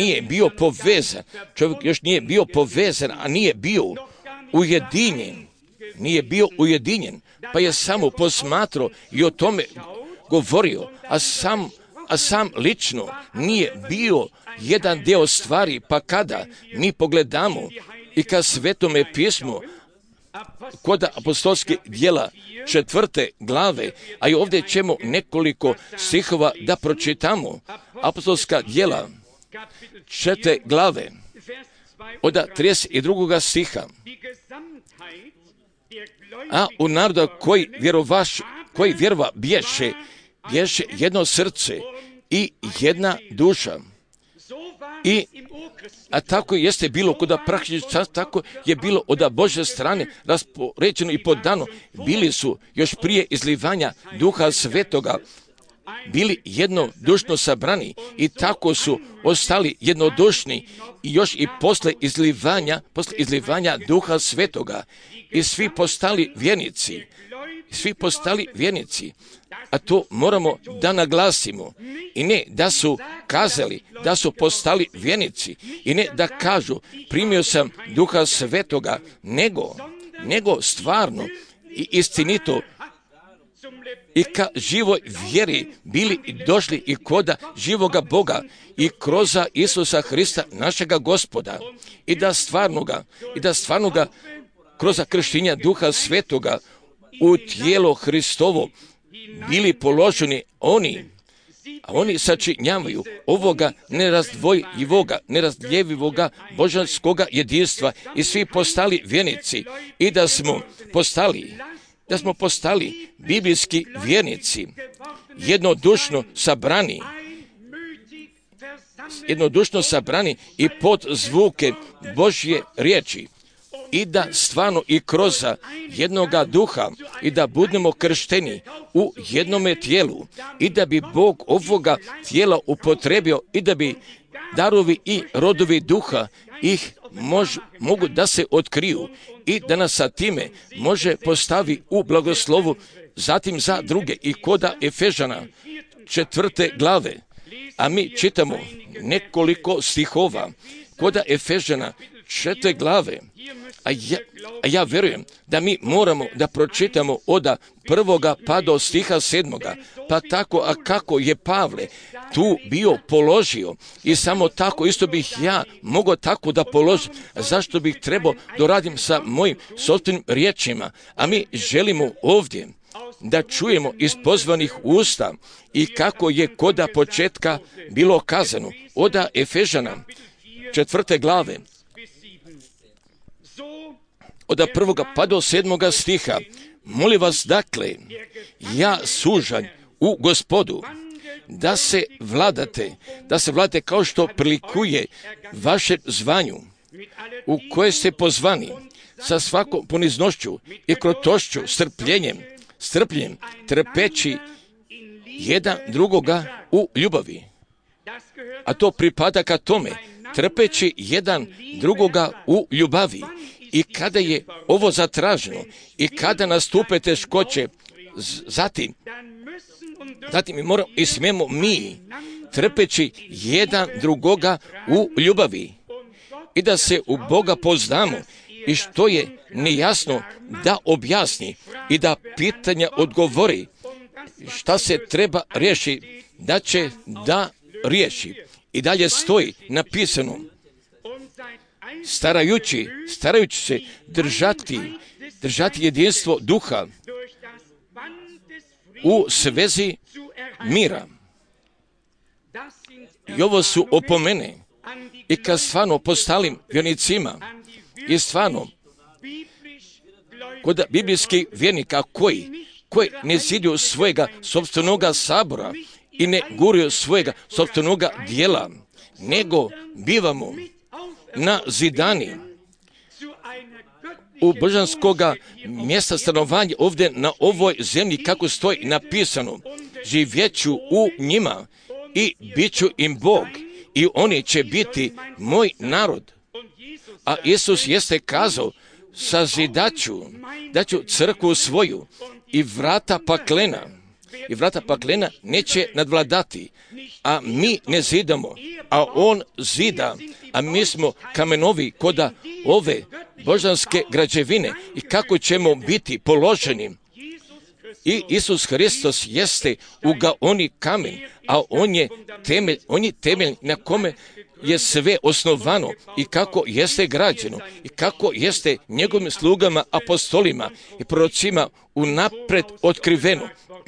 Speaker 1: još nije bio povezan, a nije bio ujedinjen, pa je samo posmatrao i o tome govorio, a sam lično nije bio jedan dio stvari, pa kada mi pogledamo i ka Svetome pismu, kod apostolskih djela 4. glave, a i ovdje ćemo nekoliko stihova da pročitamo. Apostolska djela 4. glave od 32. stiha. A u naroda koji vjerova bješe jedno srce i jedna duša. A tako jeste bilo kod praktičnih čas, tako je bilo od Božje strane raspoređeno i podano. Bili su još prije izlivanja Duha Svetoga, bili jednodušno sabrani i tako su ostali jednodušni i još i posle izlivanja Duha Svetoga i svi postali vjernici svi postali vjernici, a to moramo da naglasimo. I ne da su kazali da su postali vjernici i ne da kažu primio sam Duha Svetoga, nego stvarno i istinito i ka živoj vjeri bili došli i koda živoga Boga i kroz Isusa Hrista našega Gospoda i da stvarno ga kroz krštenja Duha Svetoga u tijelo Hristovo bili položeni a oni sačinjavaju ovoga nerazdjeljivoga božanskoga jedinstva i svi postali vjernici i da smo postali biblijski vjernici, jednodušno sabrani i pod zvuke Božje riječi i da stvarno i kroz jednoga duha i da budemo kršteni u jednome tijelu i da bi Bog ovoga tijela upotrebio i da bi darovi i rodovi duha ih mogu da se otkriju i da nas sa time može postavi u blagoslovu zatim za druge i koda Efežana 4. glave. A mi čitamo nekoliko stihova koda Efežana 4. glave. A ja vjerujem da mi moramo da pročitamo od 1. pa do stiha 7. Pa tako, a kako je Pavle tu bio položio i samo tako isto bih ja mogao tako da položim. Zašto bih trebao da radim sa mojim sopstvenim riječima? A mi želimo ovdje da čujemo iz pozvanih usta i kako je koda početka bilo kazano od Efežana 4. glave. Od 1. pa do 7. stiha. Molim vas dakle, ja sužanj u Gospodu, da se vladate kao što prilikuje vašem zvanju, u koje ste pozvani, sa svakom poniznošću i krotošću, strpljenjem, trpeći jedan drugoga u ljubavi. A to pripada ka tome, trpeći jedan drugoga u ljubavi. I kada je ovo zatraženo i kada nastupe teškoće, zatim mi smijemo trpeći jedan drugoga u ljubavi i da se u Boga poznamo i što je nejasno da objasni i da pitanja odgovori šta se treba riješiti, da će da riješi. I dalje stoji napisano, starajući se držati jedinstvo duha u svezi mira. I ovo su opomene i kad stvarno postalim vjernicima i stvarno kod biblijskih vjernika koji ne zidu svojega sopstvenoga sabora i ne guraju svojega sopstvenoga dijela, nego bivamo na zidani u božanskoga mjesta stanovanja ovdje na ovoj zemlji, kako stoji napisano, živjeću u njima i bit ću im Bog i oni će biti moj narod. A Isus jeste kazao, sazidaću, daću crkvu svoju i vrata paklena neće nadvladati, a mi ne zidamo, a on zida, a mi smo kamenovi koda ove božanske građevine i kako ćemo biti položeni. I Isus Hristos jeste ugaoni kamen, a on je temelj na kome je sve osnovano i kako jeste građeno i kako jeste njegovim slugama, apostolima i prorocima unapred otkriveno.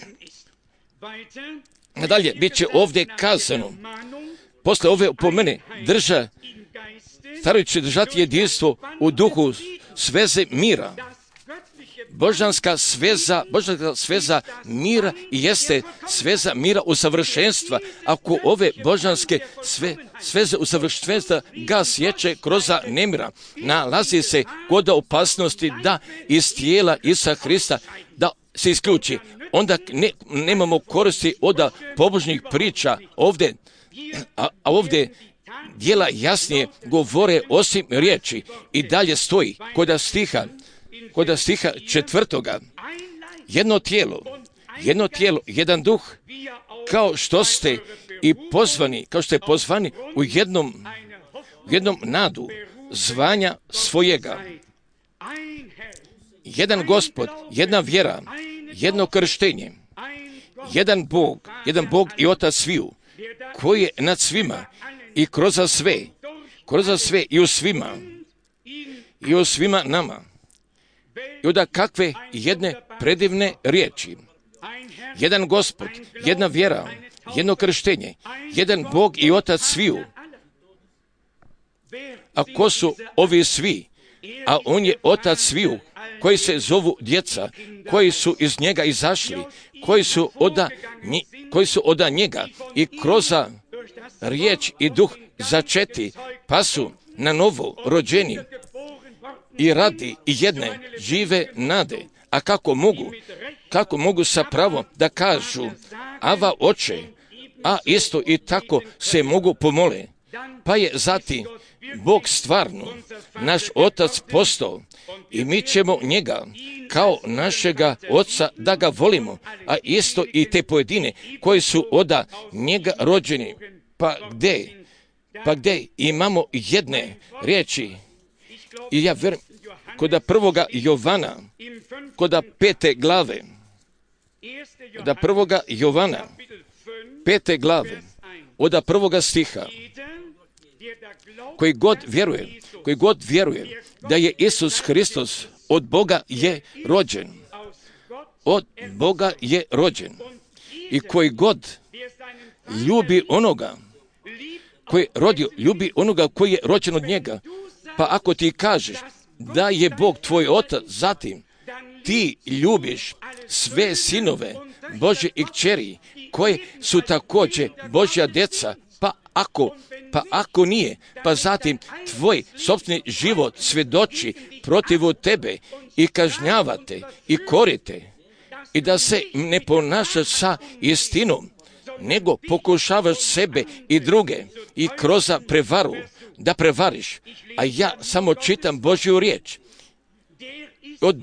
Speaker 1: Nadalje, bit će ovdje kazano, posle ove opomene starajući držati jedinstvo u duhu sveze mira. Božanska sveza mira i jeste sveza mira usavršenstva. Ako ove božanske sveze usavršenstva ga sjeće kroz nemira, nalazi se kod opasnosti da iz tijela Isusa Hrista da se isključi. Onda nemamo koristi od pobožnih priča ovdje, a ovdje djela jasnije govore osim riječi. I dalje stoji kod stiha 4. jedno tijelo, jedan duh, kao što ste i pozvani, u jednom nadu zvanja svojega. Jedan Gospod, jedna vjera, jedno krštenje, jedan Bog i Otac sviju, koji je nad svima i kroz sve i u svima nama. I onda kakve jedne predivne riječi. Jedan Gospod, jedna vjera, jedno krštenje, jedan Bog i Otac sviju. A ko su ovi svi? A on je Otac sviju, koji se zovu djeca, koji su iz njega izašli, koji su od njega i kroz riječ i duh začeti, pa su na novo rođeni i radi jedne žive nade. A kako mogu sa pravom da kažu Ava Oče, a isto i tako se mogu pomole. Pa je zatim Bog stvarno naš Otac postao i mi ćemo njega kao našega Oca da ga volimo, a isto i te pojedine koji su od njega rođeni. Pa gdje imamo jedne riječi? I ja vjerujem kod 1. Jovana, kod 5. glave, od 1. Jovana, 5. glave, od 1. stiha, koji god vjeruje da je Isus Hristos od Boga je rođen, i koji god ljubi onoga koji je rođen od njega. Pa ako ti kažeš da je Bog tvoj Otac, zatim ti ljubiš sve sinove Božje i kćeri koje su također Božja djeca. Pa ako nije, pa zatim tvoj sopstveni život svjedoči protivu tebe i kažnjavate i korite i da se ne ponašaš sa istinom, nego pokušavaš sebe i druge i kroz prevaru da prevariš. A ja samo čitam Božju riječ. Od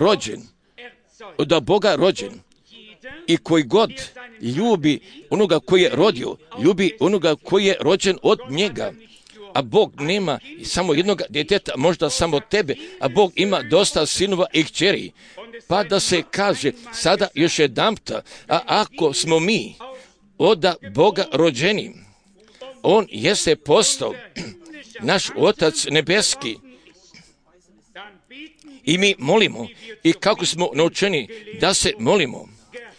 Speaker 1: Boga rođen. I koji god ljubi onoga koji je rodio, ljubi onoga koji je rođen od njega. A Bog nema samo jednog djeteta, možda samo tebe, a Bog ima dosta sinova i kćeri. Pa da se kaže sada još jedanputa, a ako smo mi od Boga rođeni, on jeste postao naš Otac nebeski. I mi molimo, i kako smo naučeni da se molimo,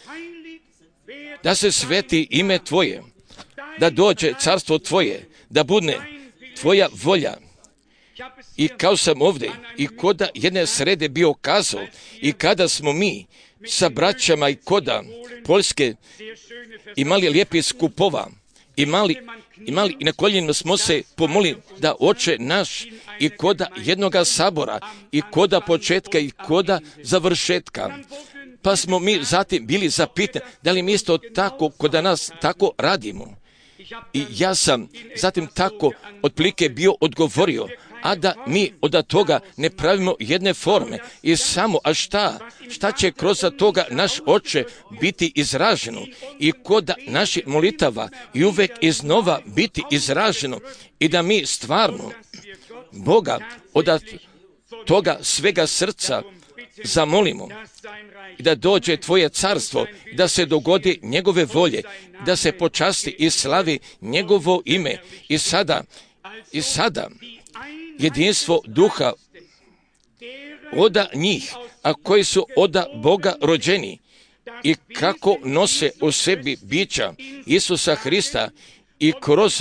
Speaker 1: da se sveti ime Tvoje, da dođe carstvo Tvoje, da budne Tvoja volja. I kao sam ovdje i kod jedne srede bio kazao, i kada smo mi sa braćama i koda Poljske imali lijepih skupova, imali i na koljenima smo se pomolili da Oče naš i koda jednoga sabora i koda početka i koda završetka. Pa smo mi zatim bili zapitani da li mi isto tako kod nas tako radimo. I ja sam zatim tako otprilike bio odgovorio, a da mi od toga ne pravimo jedne forme i samo, a šta će kroz toga naš Oče biti izraženo i kod naših molitava i uvek iznova biti izraženo i da mi stvarno Boga od toga svega srca zamolimo i da dođe Tvoje carstvo, da se dogodi njegove volje, da se počasti i slavi njegovo ime i sada jedinstvo duha od njih, a koji su od Boga rođeni i kako nose u sebi bića Isusa Hrista i kroz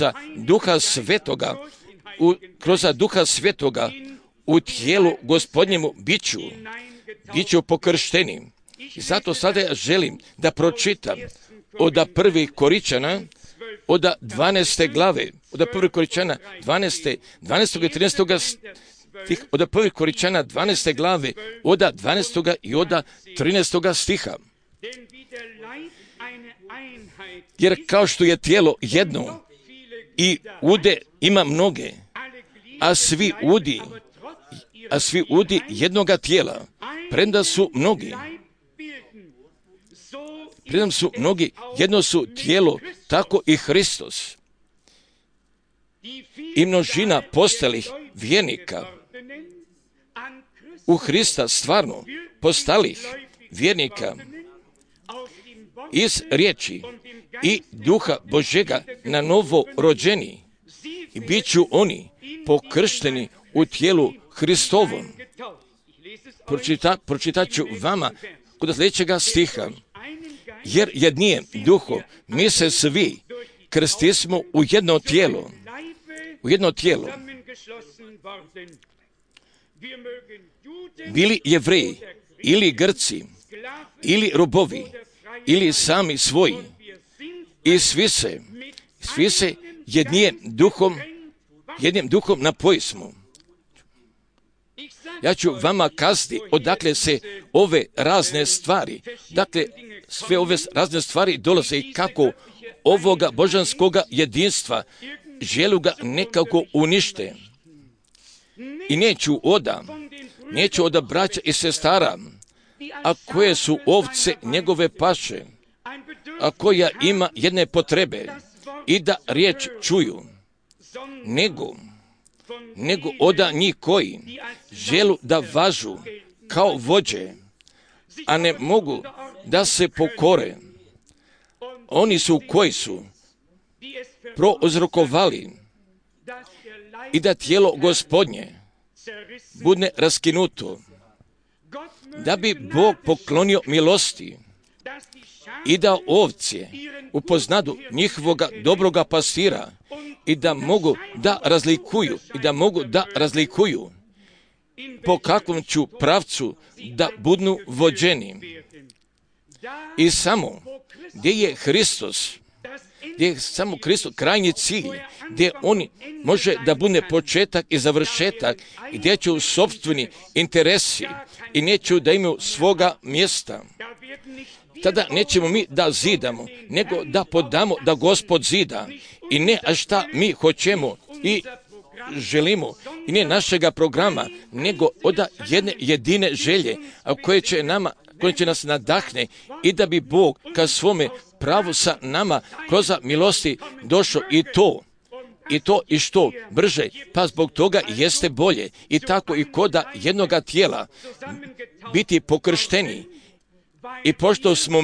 Speaker 1: duha svetoga u tijelu Gospodnjemu biću pokršteni. I zato sada ja želim da pročitam od 1. Koričana, od 12. glave, od 1. Koričana 12. i 13. stih, od 1. Koričana 12. glave, od 12. i od 13. stiha. Jer kao što je tijelo jedno i ude ima mnoge, a svi udi jednoga tijela, premda su mnogi, Pritom su mnogi, jedno su tijelo, tako i Hristos. I množina postalih vjernika u Hrista, stvarno postalih vjernika iz riječi i duha Božjega na novo rođeni, i bit ću oni pokršteni u tijelu Hristovom. Pročitat ću vama kod sljedećega stiha. Jer jednije duho, mi se svi krstismo u jedno tijelo. U jedno tijelo. Bili Jevreji, ili Grci, ili robovi, ili sami svoji. I svi se jednim duhom napojismo. Ja ću vama kazati odakle se ove razne stvari, dakle sve ove razne stvari dolaze i kako ovoga božanskoga jedinstva želu ga nekako unište. I neću oda braća i sestara, a koje su ovce njegove paše, a koja ima jedne potrebe i da riječ čuju, nego oda njih koji želu da važu kao vođe, a ne mogu da se pokore. Oni su koji su prouzrokovali i da tijelo Gospodnje bude raskinuto, da bi Bog poklonio milosti i da ovce upoznadu njihovoga dobroga pastira i da mogu da razlikuju po kakvom ću pravcu da budu vođeni. I samo gdje je samo Hristos krajnji cilj, gdje oni može da bude početak i završetak, gdje će sopstveni interesi i neću da imaju svoga mjesta. Tada nećemo mi da zidamo, nego da podamo da Gospod zida. I ne a šta mi hoćemo i želimo, i ne našega programa, nego od jedne jedine želje, a koje će nas nadahne i da bi Bog ka svome pravu sa nama kroz milosti došao i što brže, pa zbog toga jeste bolje i tako i koda jednoga tijela biti pokršteni. I pošto smo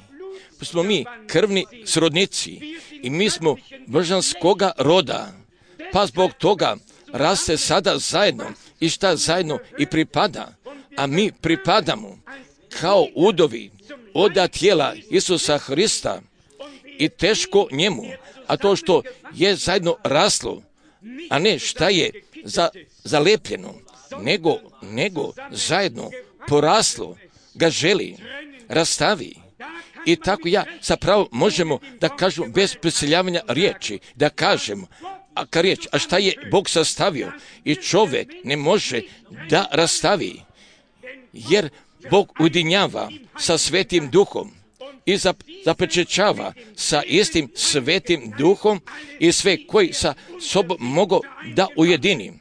Speaker 1: mi krvni srodnici i mi smo božanskoga roda, pa zbog toga raste sada zajedno i šta zajedno i pripada, a mi pripadamo kao udovi od tijela Isusa Hrista i teško njemu, a to što je zajedno raslo, a ne šta je zalepljeno, nego zajedno poraslo, ga želi, rastavi. I tako sa pravom možemo da kažemo bez prisiljavanja riječi, da kažemo, a šta je Bog sastavio i čovjek ne može da rastavi, jer Bog ujedinjava sa Svetim Duhom i zapečećava sa istim Svetim Duhom i sve koji sa sobom mogu da ujedini.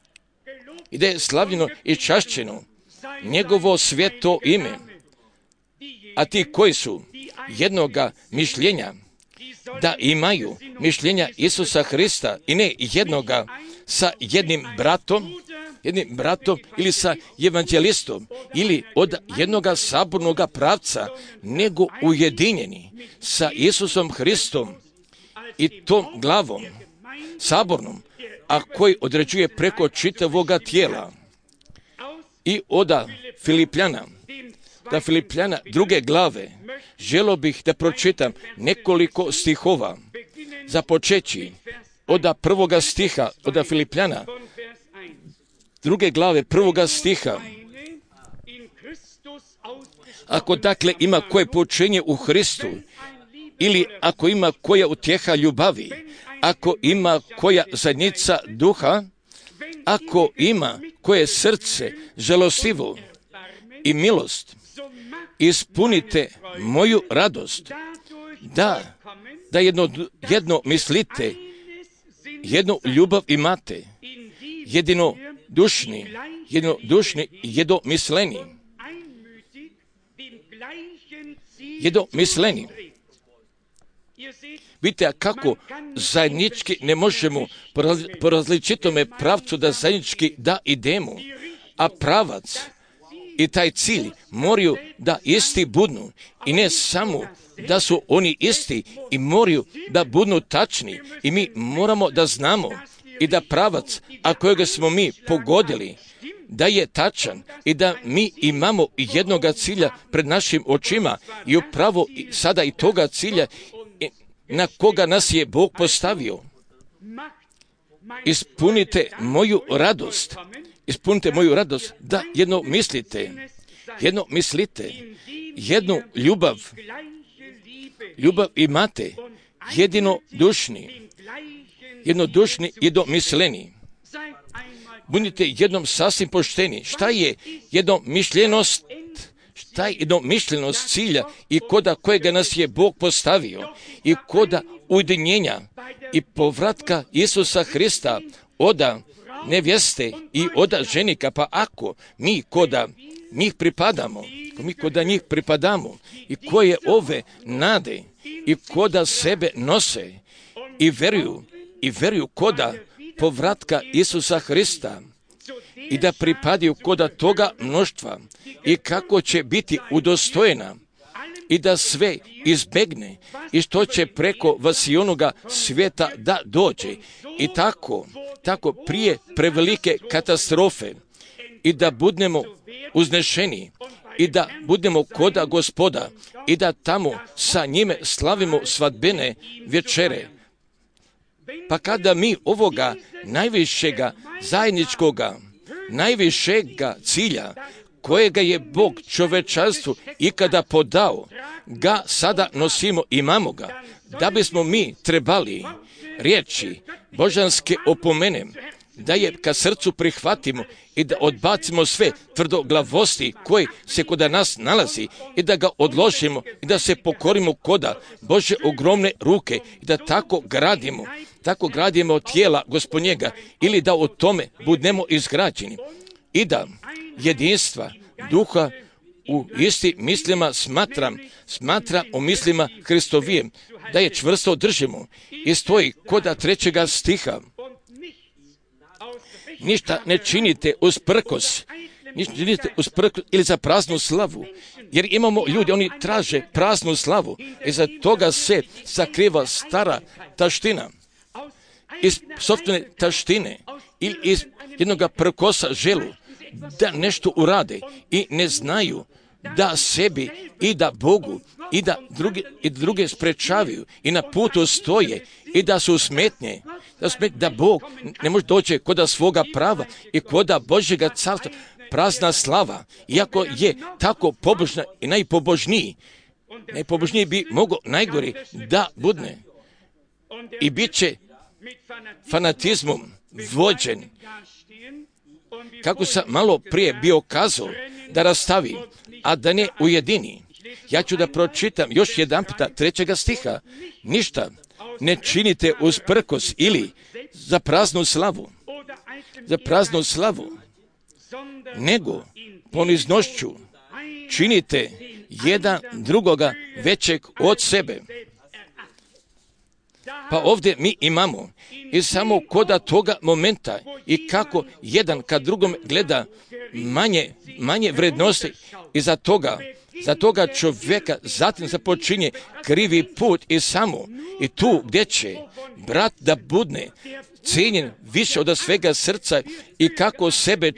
Speaker 1: I da je slavljeno i čašćeno njegovo sveto ime. A ti koji su jednoga mišljenja, da imaju mišljenja Isusa Hrista i ne jednoga sa jednim bratom ili sa evanđelistom ili od jednoga sabornoga pravca, nego ujedinjeni sa Isusom Hristom i tom glavom sabornom, a koji određuje preko čitavoga tijela. I od Filipljana druge glave želio bih da pročitam nekoliko stihova, započeći od prvoga stiha, od Filipljana druge glave prvoga stiha. Ako dakle ima koje poučenje u Hristu, ili ako ima koja utjeha ljubavi, ako ima koja zajednica duha, ako ima koje srce žalostivo i milost, ispunite moju radost, da jedno mislite, jednu ljubav imate, jednodušni, jednomisleni. Vidite kako zajednički ne možemo po različitome pravcu da zajednički da idemo, a pravac i taj cilj moraju da isti budnu i ne samo da su oni isti i moraju da budnu tačni i mi moramo da znamo i da pravac, a kojega smo mi pogodili, da je tačan i da mi imamo jednoga cilja pred našim očima i upravo sada i toga cilja na koga nas je Bog postavio. Ispunite moju radost da jedno mislite, jednu ljubav imate, jednodušni, jednomisleni. Budite jednom sasvim pošteni. Šta je jednomišljenost? Šta je jednomišljenost cilja i koda kojega nas je Bog postavio i koda ujedinjenja i povratka Isusa Hrista oda nevjeste i oda ženika, pa ako mi koda njih pripadamo i koje ove nade i koda sebe nose i veruju koda povratka Isusa Hrista i da pripadaju koda toga mnoštva i kako će biti udostojena i da sve izbegne i što će preko vasionoga svijeta da dođe i tako prije prevelike katastrofe i da budemo uznešeni i da budemo koda Gospoda i da tamo sa njime slavimo svadbene večere. Pa kada mi ovoga najvišega zajedničkoga, najvišega cilja kojega je Bog čovečanstvu ikada podao, ga sada nosimo, imamo ga, da bismo mi trebali riječi božanske opomenem, da je ka srcu prihvatimo i da odbacimo sve tvrdoglavosti koji se kod nas nalazi i da ga odložimo i da se pokorimo koda Bože ogromne ruke i da tako gradimo tijela Gospodnjega ili da o tome budemo izgrađeni i da jedinstva duha u isti mislima smatra o mislima Hristovijem, da je čvrsto držimo i stoji koda 3. stiha. Ništa ne činite usprkos ili za praznu slavu, jer imamo ljudi, oni traže praznu slavu i za toga se sakriva stara taština. Iz sopstvene taštine ili iz jednoga prkosa želu da nešto urade i ne znaju da sebi i da Bogu i da druge sprečavaju i na putu stoje i da su smetnje, da Bog ne može doći koda svoga prava i koda Božjega carstva. Prazna slava, iako je tako pobožna i najpobožniji bi mogao najgori da budne i bit će fanatizmom vođen. Kako sam malo prije bio kazao, da rastavi, a da ne ujedini. Ja ću da pročitam još jedan puta 3. stiha. Ništa ne činite usprkos ili za praznu slavu, nego poniznošću činite jedan drugoga većeg od sebe. Pa ovdje mi imamo i samo koda toga momenta i kako jedan kad drugom gleda manje vrednosti i za toga čovjeka zatim započinje krivi put i samo i tu gdje će brat da budne cijenjen više od svega srca i kako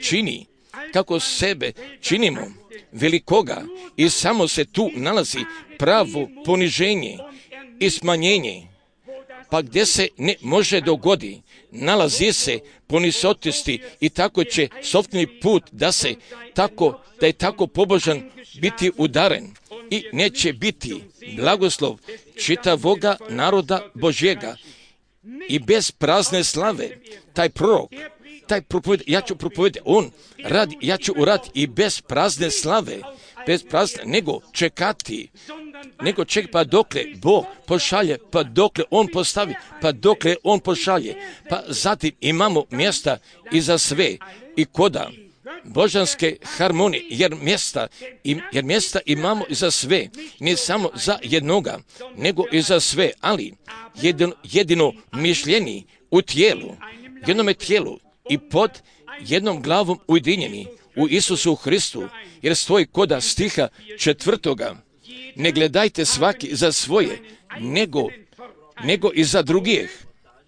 Speaker 1: sebe činimo velikoga i samo se tu nalazi pravo poniženje i smanjenje. Pa gdje se ne može dogodi, nalazi se ponisotisti i tako će sopstveni put da je tako pobožan biti udaren i neće biti blagoslov čitavoga naroda Božjega i bez prazne slave. Taj prorok, ja ću propovedati, ja ću urati i bez prazne slave, nego čekati pa dokle Bog pošalje, pa dokle On postavi, pa dokle On pošalje, pa zatim imamo mjesta i za sve i koda božanske harmonije, jer mjesta imamo i za sve, ne samo za jednoga, nego i za sve, ali jedino mišljeni u tijelu, jednome tijelu i pod jednom glavom ujedinjeni u Isusu Hristu, jer stoji koda stiha 4. Ne gledajte svaki za svoje, nego i za drugih.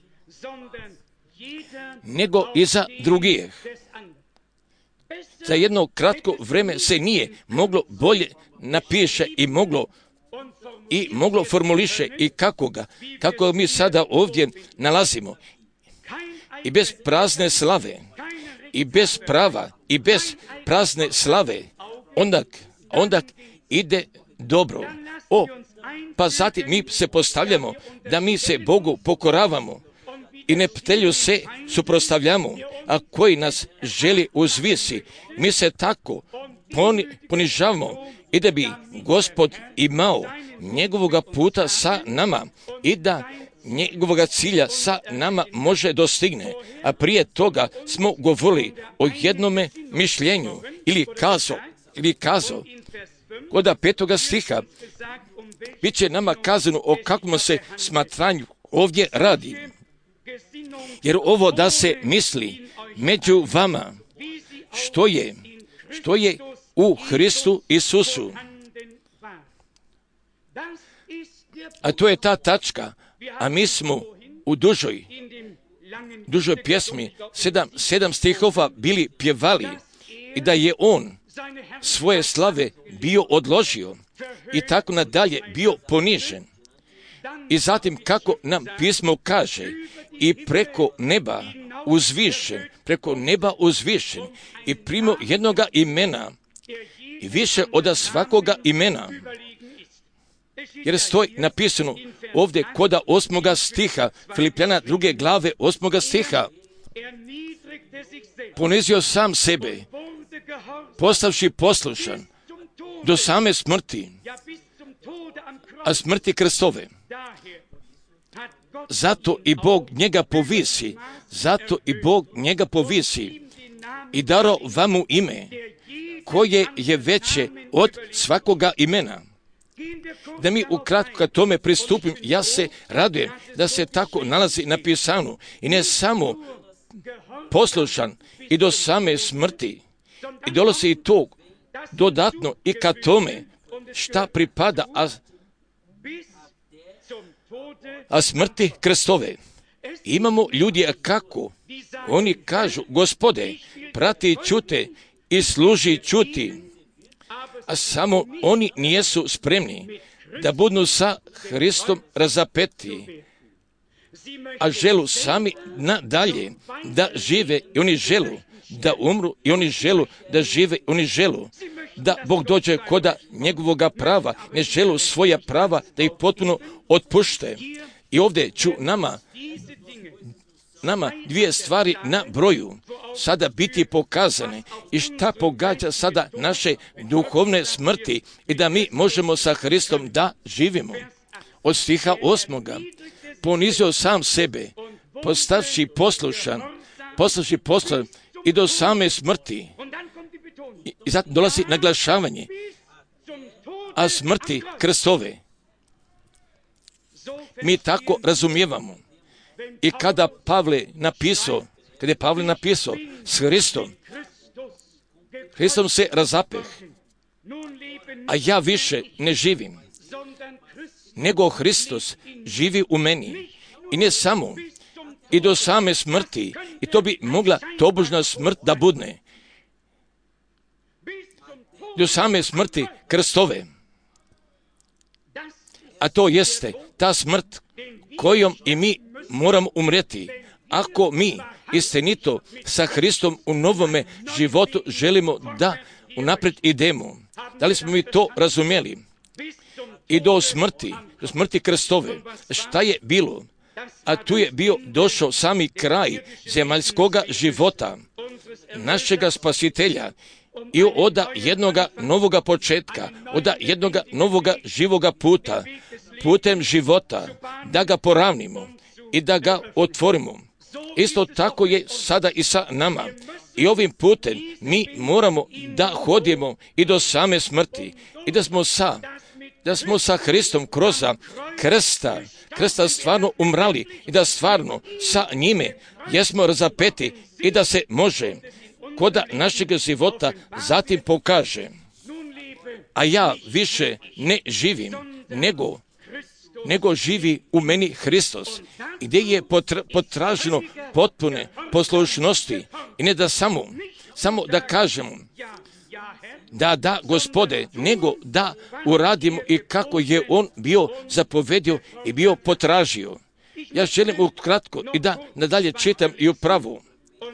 Speaker 1: Nego i za drugih. Za jedno kratko vreme se nije moglo bolje napiše i moglo formuliše i kako mi sada ovdje nalazimo. I bez prazne slave, i bez prava, i bez prazne slave, onda ide dobro. Pa zatim mi se postavljamo da mi se Bogu pokoravamo i neptelju se suprotstavljamo, a koji nas želi uzvisi. Mi se tako ponižavamo i da bi Gospod imao njegovoga puta sa nama i da njegovoga cilja sa nama može dostigne. A prije toga smo govorili o jednome mišljenju ili kazao kod 5. stiha bit će nama kazano o kakvom se smatranju ovdje radi. Jer ovo da se misli među vama što je u Hristu Isusu. A to je ta tačka, a mi smo u dužoj pjesmi 7 stihova bili pjevali i da je on svoje slave bio odložio i tako nadalje bio ponižen. I zatim kako nam pismo kaže i preko neba uzvišen i primio jednoga imena i više od svakoga imena. Jer stoji napisano ovdje koda 8. stiha, Filipljana 2. glave 8. stiha. Ponizio sam sebe, postavši poslušan do same smrti, a smrti krstove. Zato i Bog njega povisi i daro vam mu ime koje je veće od svakoga imena. Da mi ukratko kad tome pristupim, ja se radujem da se tako nalazi napisano i ne samo poslušan i do same smrti i dolazi i to dodatno i kad tome šta pripada, a smrti krstove. Imamo ljudi, a kako? Oni kažu, Gospode, prati čute i služi čuti, a samo oni nijesu spremni da budu sa Hristom razapeti, a želu sami nadalje da žive i oni želu da umru i oni želu da žive i oni želu da Bog dođe koda njegovoga prava, ne želu svoja prava da ih potpuno otpušte. I ovdje ću nama dvije stvari na broju sada biti pokazane i šta pogađa sada naše duhovne smrti i da mi možemo sa Hristom da živimo. Od stiha 8. ponizio sam sebe, postavši poslušan i do same smrti. I zatim dolazi naglašavanje, a smrti krstove. Mi tako razumijevamo. I kada je Pavle napisao s Hristom se razapeh, a ja više ne živim, nego Hristos živi u meni. I ne samo, i do same smrti, i to bi mogla tobožna smrt da budne. Do same smrti krstove. A to jeste ta smrt kojom i mi moramo umreti. Ako mi istinito sa Hristom u novome životu želimo da unaprijed idemo. Da li smo mi to razumjeli? I do smrti krstove. Šta je bilo? A tu je bio došao sami kraj zemaljskoga života, našega spasitelja i od jednoga novoga početka, od jednoga novoga živoga putem života, da ga poravnimo i da ga otvorimo. Isto tako je sada i sa nama. I ovim putem mi moramo da hodimo i do same smrti i da smo sa Hristom kroz krsta stvarno umrali i da stvarno sa njime jesmo razapeti i da se može koda našeg života zatim pokaže. A ja više ne živim, nego živi u meni Hristos, gdje je potraženo potpune poslušnosti i ne da samo da kažemo da Gospode, nego da uradimo i kako je On bio zapovedio i bio potražio. Ja želim ukratko i da nadalje čitam i upravo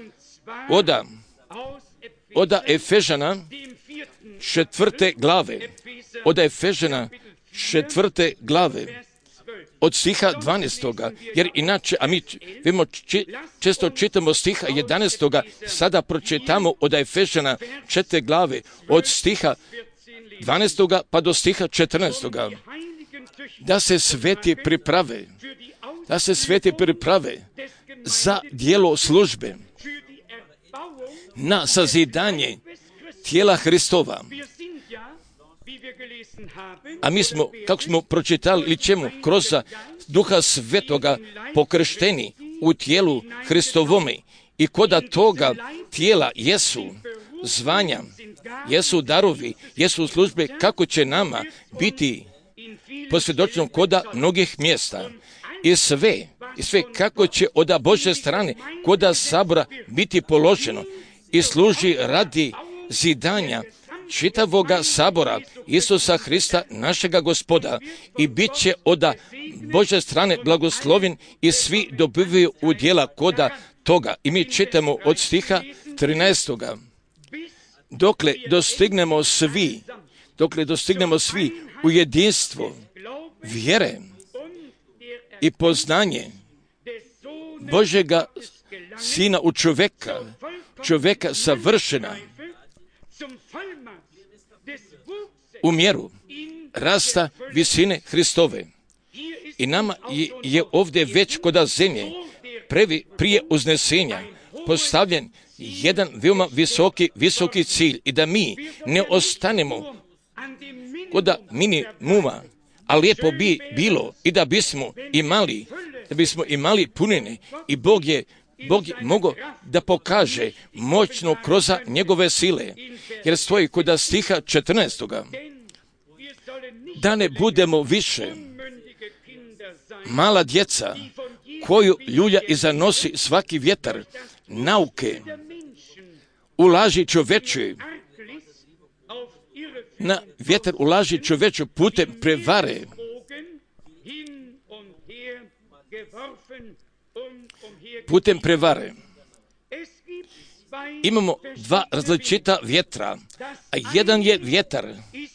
Speaker 1: od Efežana 4. glave, od Efežana 4. glave, od stiha 12. Jer inače, a mi često čitamo stiha 11. Sada pročitamo od Efežana 4. glave, od stiha 12. pa do stiha 14. Da se sveti priprave za djelo službe, na sazidanje tijela Hristova. A mi smo, kako smo pročitali ili ćemo, kroz Duha Svetoga pokršteni u tijelu Hristovome. I koda toga tijela jesu zvanja, jesu darovi, jesu službe, kako će nama biti posvjedočeno koda mnogih mjesta. I sve kako će od Božje strane koda sabora biti položeno i služi radi zidanja čitavoga sabora Isusa Hrista, našega Gospoda, i bit će od Božje strane blagoslovin i svi dobivaju udjela koda toga. I mi čitamo od stiha 13. Dokle dostignemo svi u jedinstvo vjere i poznanje Božjega Sina u čovjeka savršena, u mjeru rasta visine Hristove. I nama je ovdje već koda zemlje prije uznesenja postavljen jedan veoma visoki cilj i da mi ne ostanemo koda minimuma, a lijepo bi bilo i da bismo imali punine i Bog je mogao da pokaže moćno kroz njegove sile, jer stoji kod stiha 14. Da ne budemo više mala djeca koju ljulja i zanosi svaki vjetar nauke, ulaži čovečoj, na vjetar ulaži čovečoj putem prevare. Putem prevare. Imamo dva različita vjetra, a jedan je vjetar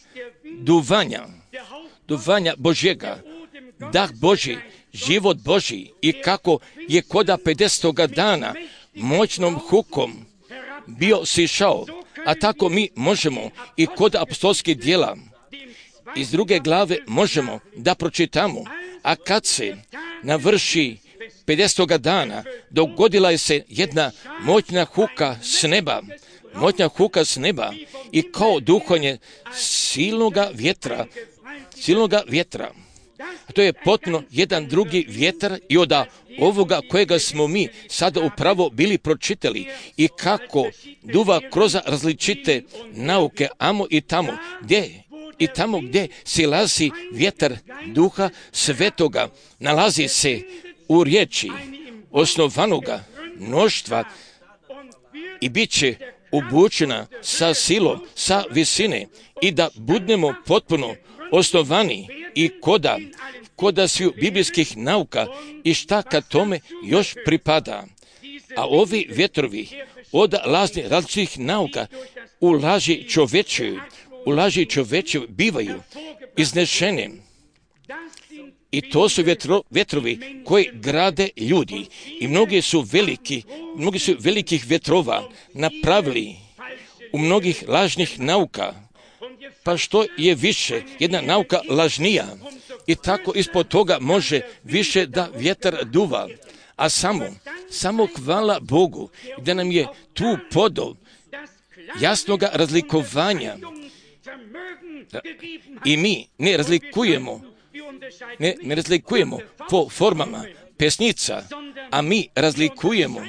Speaker 1: duvanja Božjega, dah Božji, život Božji, i kako je koda 50. dana moćnom hukom bio sišao, a tako mi možemo i kod apostolskih djela iz 2. glave možemo da pročitamo, a kad se navrši 50. dana dogodila je se jedna moćna huka s neba i kao duhanje silnoga vjetra. To je potpuno jedan drugi vjetar i od ovoga kojega smo mi sada upravo bili pročitali i kako duva kroz različite nauke amo i tamo gdje silazi vjetar Duha Svetoga, nalazi se u riječi osnovanoga mnoštva i bit će obučena sa silom, sa visine, i da budemo potpuno osnovani i koda sviju biblijskih nauka i šta ka tome još pripada. A ovi vjetrovi od različitih nauka u laži čovečju bivaju iznešene. I to su vjetrovi koji grade ljudi. I mnogi su velikih vjetrova napravili u mnogih lažnih nauka. Pa što je više jedna nauka lažnija, i tako ispod toga može više da vjetar duva. A Samo hvala Bogu da nam je tu podol jasnoga razlikovanja. I mi ne razlikujemo po formama pesnica, a mi razlikujemo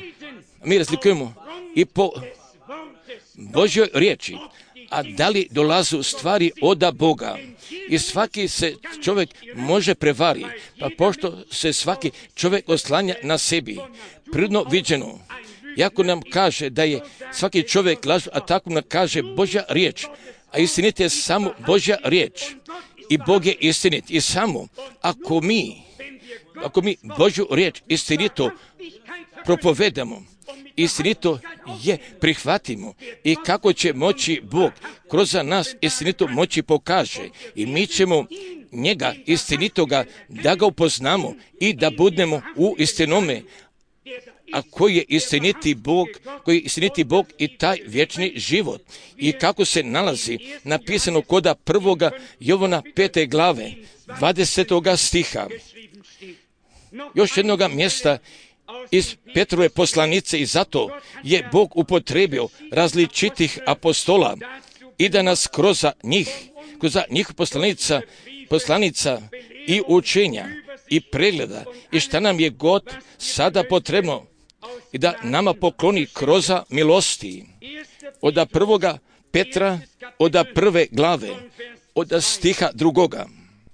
Speaker 1: i po Božjoj riječi. A da li dolazu stvari oda Boga? I svaki se čovjek može prevari, pa pošto se svaki čovjek oslanja na sebi, prirodno viđeno, jako nam kaže da je svaki čovjek laž, a tako nam kaže Božja riječ, a istinit je samo Božja riječ. I Bog je istinit. I samo ako mi Božju riječ istinito propovedamo, istinito je prihvatimo, i kako će moći Bog kroz nas istinito moći pokaže, i mi ćemo njega istinitoga da ga upoznamo i da budemo u istinome, a koji je istiniti Bog i taj vječni život. I kako se nalazi napisano koda 1. Jovana 5. glave 20. stiha. Još jednoga mjesta iz Petrove poslanice, i zato je Bog upotrebio različitih apostola i da nas kroz njih poslanica i učenja i pregleda i šta nam je god sada potrebno i da nama pokloni kroz milosti. Od 1. Petra, od 1. glave, od stiha 2.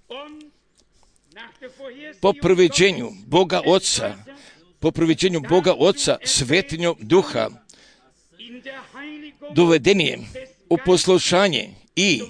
Speaker 1: Po priviđenju Boga Oca svetinjom duha doveden je u poslušanje i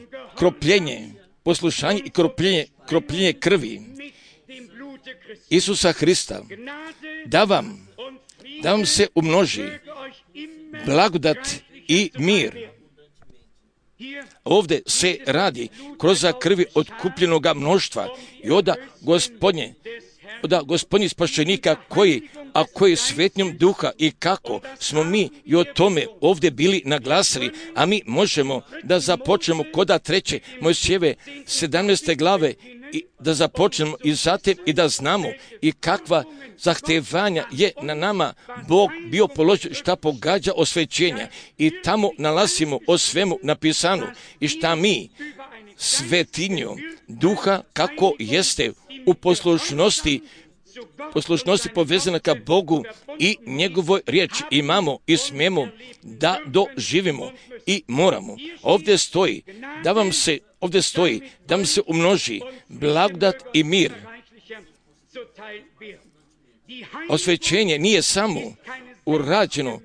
Speaker 1: kropljenje krvi Isusa Hrista, da vam se umnoži blagodat i mir. Ovdje se radi kroz krvi otkupljenoga mnoštva i od Gospodnjih spašenika koji svetnjom duha, i kako smo mi i o tome ovdje bili naglasili, a mi možemo da započnemo koda 3. Mojsijeve 17. glave i da započnemo i zatim i da znamo i kakva zahtevanja je na nama Bog bio položio, šta pogađa osvećenja, i tamo nalazimo o svemu napisano i šta mi svetinjom duha kako jeste u poslušnosti povezana ka Bogu i njegovoj riječi imamo i smemo da doživimo i moramo. Ovdje stoji da vam se umnoži blagodat i mir. Osvećenje nije samo urađeno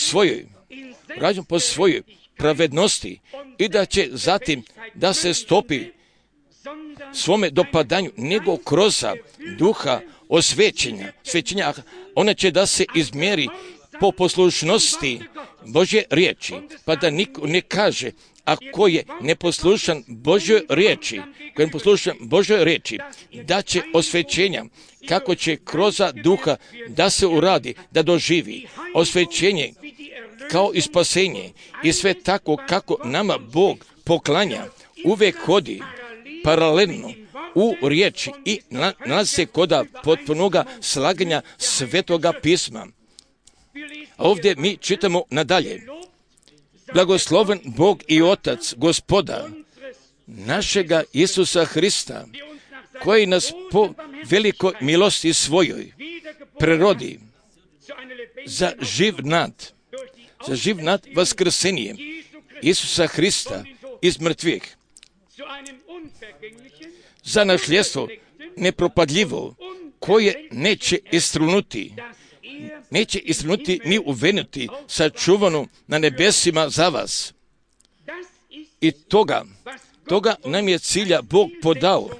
Speaker 1: po svojoj pravednosti i da će zatim da se stopi svome dopadanju, nego kroz duha osvećenja. Ona će da se izmjeri po poslušnosti Božje riječi, pa da niko ne kaže, ako je neposlušan Božjoj riječi, da će osvećenja, kako će kroz duha da se uradi, da doživi osvećenje kao i spasenje, i sve tako kako nama Bog poklanja, uvijek hodi paralelno u riječi i nalazi se koda potpunoga slaganja Svetoga pisma. Ovdje mi čitamo nadalje. Blagosloven Bog i Otac Gospoda našega Isusa Hrista, koji nas po velikoj milosti svojoj prerodi za živ nad vaskrsenjem Isusa Hrista iz mrtvih, za nasljedstvo nepropadljivo, koje neće istrunuti ni uvenuti, sačuvano na nebesima za vas. I toga nam je cilja Bog podao.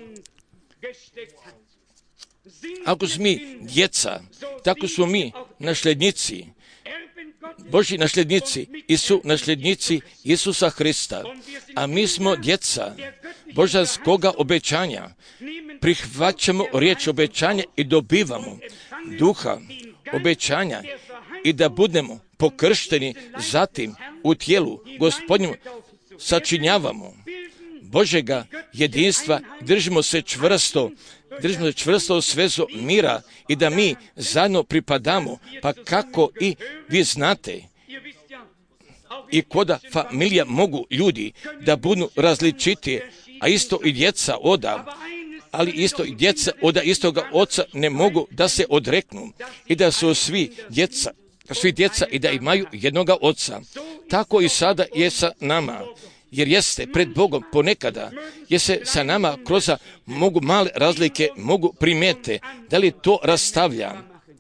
Speaker 1: Ako smo mi djeca, tako smo mi nasljednici, Božji nasljednici i su nasljednici Isusa Hrista, a mi smo djeca božanskoga obećanja. Prihvaćamo riječ obećanja i dobivamo duha obećanja i da budemo pokršteni, zatim u tijelu Gospodnjem sačinjavamo Božjega jedinstva, držimo se čvrsto držimo se čvrsto svezu mira i da mi zajedno pripadamo, pa kako i vi znate, i koda familija mogu ljudi da budu različitije, a isto i djeca oda, ali isto i djeca oda istoga oca ne mogu da se odreknu i da su svi djeca i da imaju jednoga oca. Tako i sada je sa nama, jer jeste pred Bogom ponekada, jer se sa nama kroz mogu male razlike mogu primijete. Da li to rastavlja?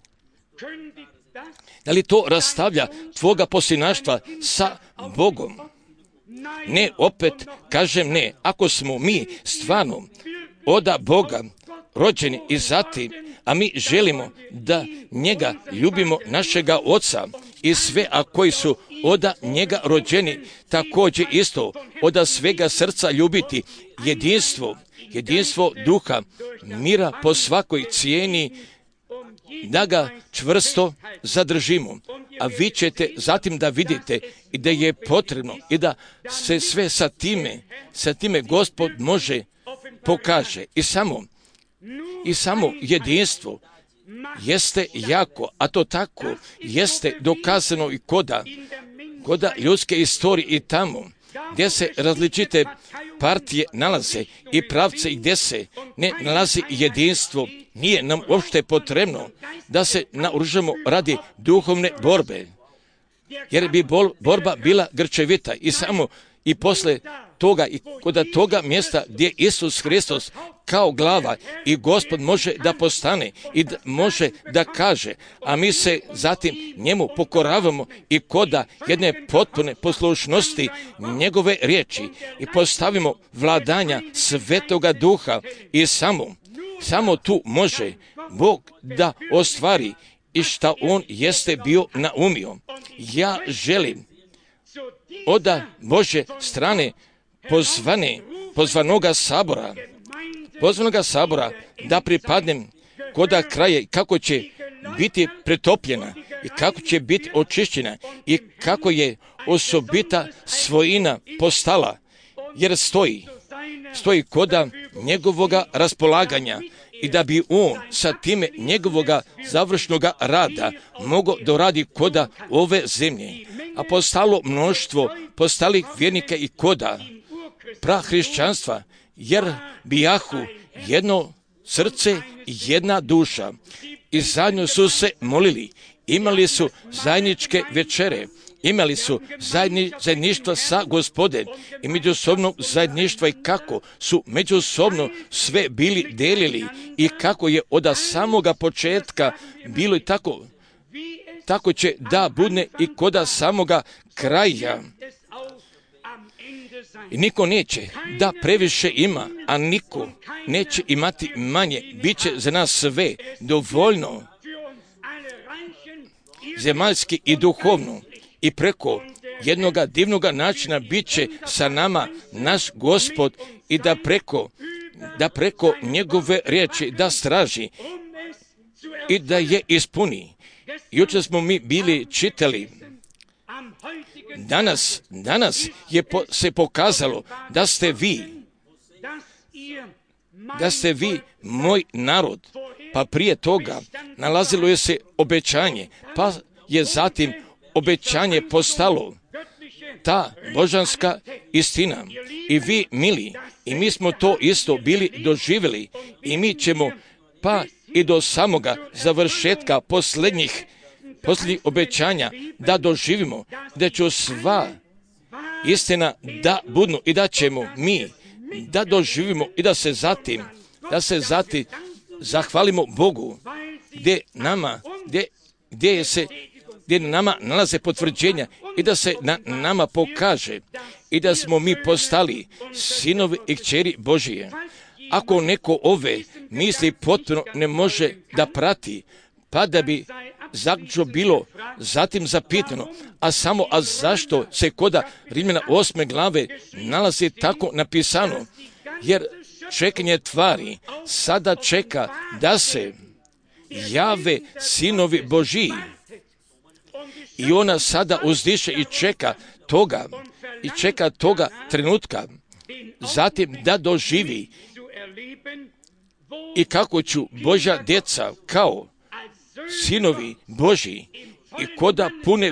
Speaker 1: Da li to rastavlja tvoga posljednaštva sa Bogom? Ne, opet kažem ne. Ako smo mi stvarno oda Boga rođeni i zatim, a mi želimo da njega ljubimo, našega oca i sve, a koji su oda njega rođeni, također isto oda svega srca ljubiti jedinstvo duha, mira po svakoj cijeni, da ga čvrsto zadržimo. A vi ćete zatim da vidite i da je potrebno i da se sve sa time Gospod može pokaže. I samo jedinstvo jeste jako, a to tako jeste dokazano i koda ljudske istorije i tamo gdje se različite partije nalaze i pravce i gdje se ne nalazi jedinstvo. Nije nam uopšte potrebno da se naoružamo radi duhovne borbe, jer bi borba bila grčevita i posle toga i kod toga mjesta gdje Isus Hristos kao glava i Gospod može da postane i može da kaže, a mi se zatim njemu pokoravamo i koda jedne potpune poslušnosti njegove riječi i postavimo vladanja Svetoga Duha i samo tu može Bog da ostvari i šta on jeste bio naumio. Ja želim od Božje strane pozvanoga sabora da pripadnem koda kraje, kako će biti pretopljena i kako će biti očišćena i kako je osobita svojina postala, jer stoji koda njegovoga raspolaganja i da bi on sa time njegovoga završnoga rada mogao doradi koda ove zemlje, a postalo mnoštvo postalih vjernika i koda prahrišćanstva, jer bijahu jedno srce i jedna duša i zajedno su se molili, imali su zajedničke večere, imali su zajedništva sa Gospodem i međusobno zajedništva i kako su međusobno sve bili delili i kako je od samoga početka bilo i tako će da bude i koda samoga kraja. I niko neće da previše ima, a niko neće imati manje. Biće za nas sve dovoljno zemaljski i duhovno. I preko jednoga divnoga načina bit će sa nama naš Gospod i da preko njegove riječi da straži i da je ispuni. Jučer smo mi bili čitali. Danas je se pokazalo da ste vi moj narod, pa prije toga nalazilo je se obećanje, pa je zatim obećanje postalo ta božanska istina. I vi, mili, i mi smo to isto bili doživjeli i mi ćemo pa i do samoga završetka posljednjih obećanja da doživimo, da će sva istina da budnu i da ćemo mi da doživimo i da se zatim zahvalimo Bogu gdje nama nalaze potvrđenja i da se nama pokaže i da smo mi postali sinovi i kćeri Božije. Ako neko ove misli potpuno ne može da prati, pa da bi zaključno bilo zatim zapitano, a zašto se koda Rimljana 8. glave nalazi tako napisano, jer čekanje tvari sada čeka da se jave sinovi Božiji. I ona sada uzdiše i čeka toga trenutka, zatim da doživi i kako ću Božja djeca kao sinovi Božji i koda pune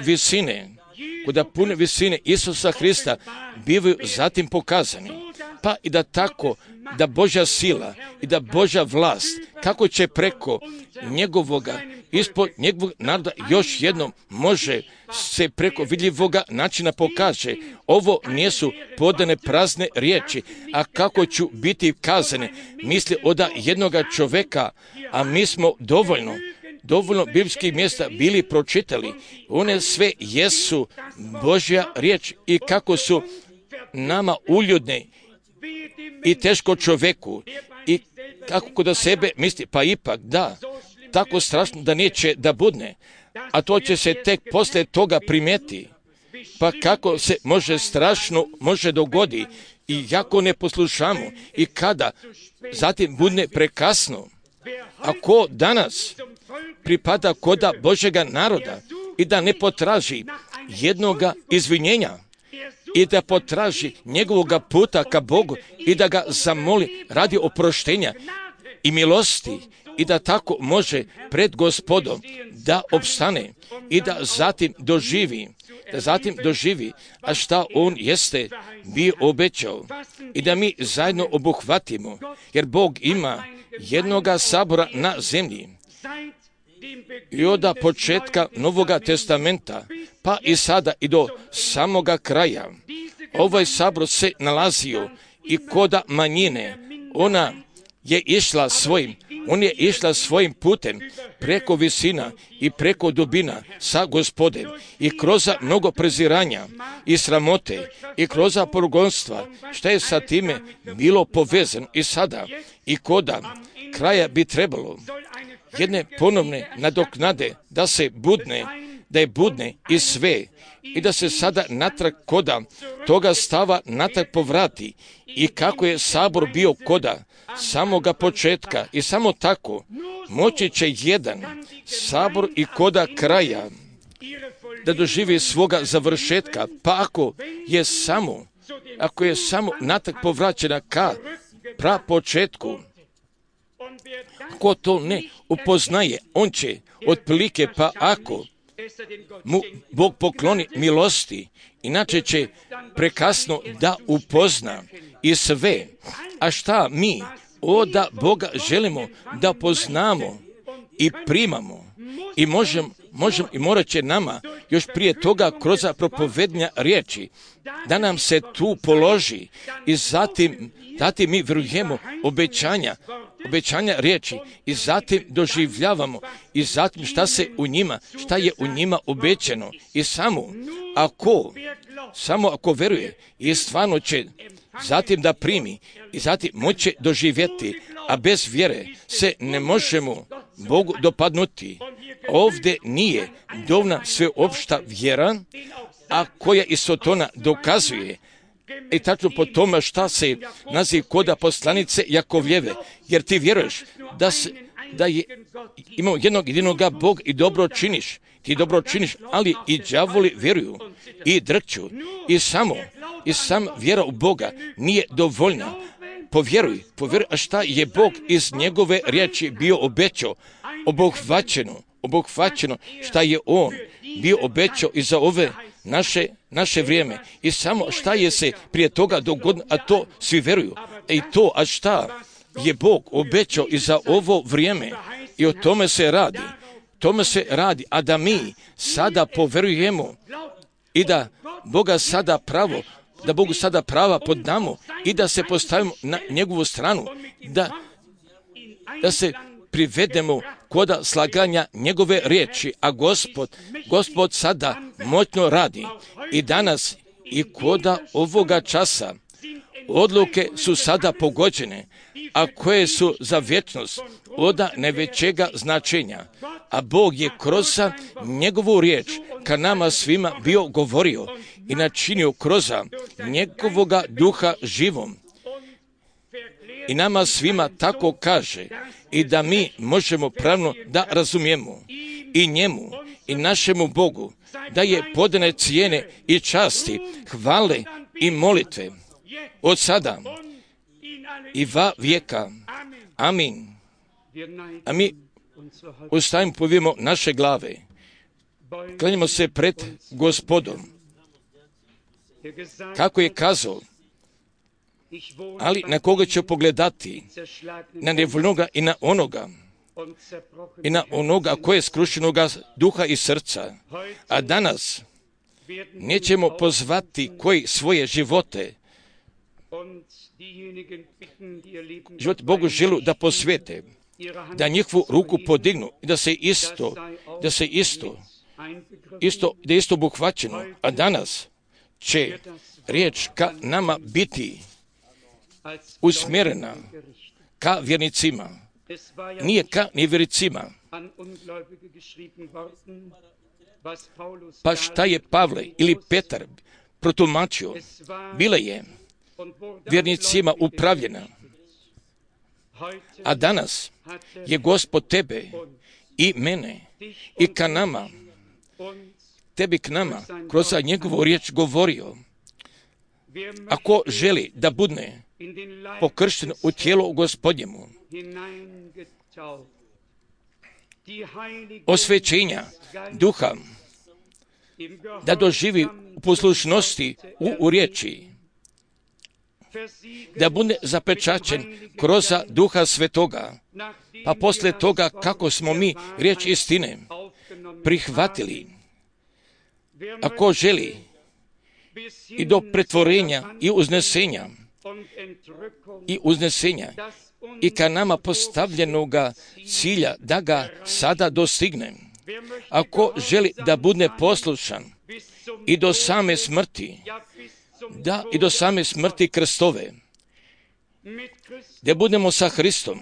Speaker 1: visine Isusa Hrista bivaju zatim pokazani. Pa i da tako, da Božja sila i da Božja vlast, kako će preko njegovoga, ispod njegovog naroda još jednom može se preko vidljivoga načina pokaže. Ovo nisu podane prazne riječi, a kako ću biti kazane, misli od jednoga čoveka, a mi smo dovoljno biblijskih mjesta bili pročitali. One sve jesu Božja riječ i kako su nama uljudne i teško čoveku i kako kod sebe misli, pa ipak da, tako strašno da neće da budne, a to će se tek poslije toga primijeti. Pa kako se može dogodi i jako ne poslušamo i kada zatim budne prekasno. Ako danas pripada koda Božjega naroda i da ne potraži jednoga izvinjenja i da potraži njegovoga puta ka Bogu i da ga zamoli radi oproštenja i milosti i da tako može pred Gospodom da opstane i da zatim doživi, a šta on jeste bio obećao i da mi zajedno obuhvatimo, jer Bog ima jednoga sabora na zemlji i od početka Novoga testamenta pa i sada i do samoga kraja. Ovaj sabor se nalazio i koda manjine. On je išla svojim putem preko visina i preko dubina sa Gospodem i kroz mnogo preziranja i sramote i kroz progonstva, što je sa time bilo povezano i sada i koda kraja bi trebalo jedne ponovne nadoknade da je budne i sve i da se sada natrag koda toga stava natrag povrati i kako je sabor bio koda samoga početka i samo tako moći će jedan sabor i koda kraja da doživi svoga završetka, pa ako je samo natrag povraćena ka prapočetku, ko to ne upoznaje, on će otprilike, pa ako mu Bog pokloni milosti, inače će prekasno da upozna i sve. A šta mi od Boga želimo da poznamo i primamo i možemo i morat će nama još prije toga kroz propovednja riječi da nam se tu položi i zatim mi vjerujemo obećanja riječi i zatim doživljavamo i zatim šta je u njima obećano i samo ako veruje i stvarno će zatim da primi i zatim moće doživjeti, a bez vjere se ne možemo Bogu dopadnuti. Ovdje nije dovoljna sveopšta vjera, a koja i Sotona dokazuje i tačno po tome šta se naziv koda poslanice Jakovljeve, jer ti vjeruješ da je imao jednog jedinoga Bog i dobro činiš, ali i đavoli vjeruju i drhću i sam vjera u Boga nije dovoljna. Povjeruj, a šta je Bog iz njegove riječi bio obećao, obuhvaćeno šta je on bio obećao i za ove naše vrijeme i samo šta je se prije toga dogodilo, a to svi vjeruju. A šta je Bog obećao i za ovo vrijeme i o tome se radi, a da mi sada povjerujemo i da Bogu sada prava podnamo i da se postavimo na njegovu stranu, da se privedemo koda slaganja njegove riječi, a Gospod sada moćno radi i danas i koda ovoga časa odluke su sada pogođene, a koje su za vječnost od najvećega značenja, a Bog je kroz njegovu riječ ka nama svima bio govorio i načinio kroz njegovoga duha živom. I nama svima tako kaže i da mi možemo pravno da razumijemo i njemu i našemu Bogu da je podane cijene i časti, hvale i molitve od sada i va vijeka. Amin. A mi ustajemo, povijemo naše glave. Klanjamo se pred Gospodom. Kako je kazao, ali na koga će pogledati? Na nevoljnoga i na onoga koje je skrušenoga duha i srca. A danas nećemo pozvati koji svoje živote Bogu želu da posvete, da njihovu ruku podignu i da je isto obuhvaćeno. A danas će riječ ka nama biti usmjerena ka vjernicima, nije ka nevjernicima. Pa šta je Pavle ili Petar protumačio? Bila je vjernicima upravljena. A danas je Gospod tebe i mene i ka nama, tebi k nama, kroz njegovu riječ govorio. Ako želi da bude pokršten u tijelo Gospodnjemu, osvećenja duha, da doživi u poslušnosti u riječi, da bude zapečaćen kroz duha svetoga, pa poslije toga kako smo mi riječ istine prihvatili, ako želi i do pretvorenja i uznesenja i ka nama postavljenoga cilja da ga sada dostigne, ako želi da bude poslušan i do same smrti, da i do same smrti krstove, da budemo sa Hristom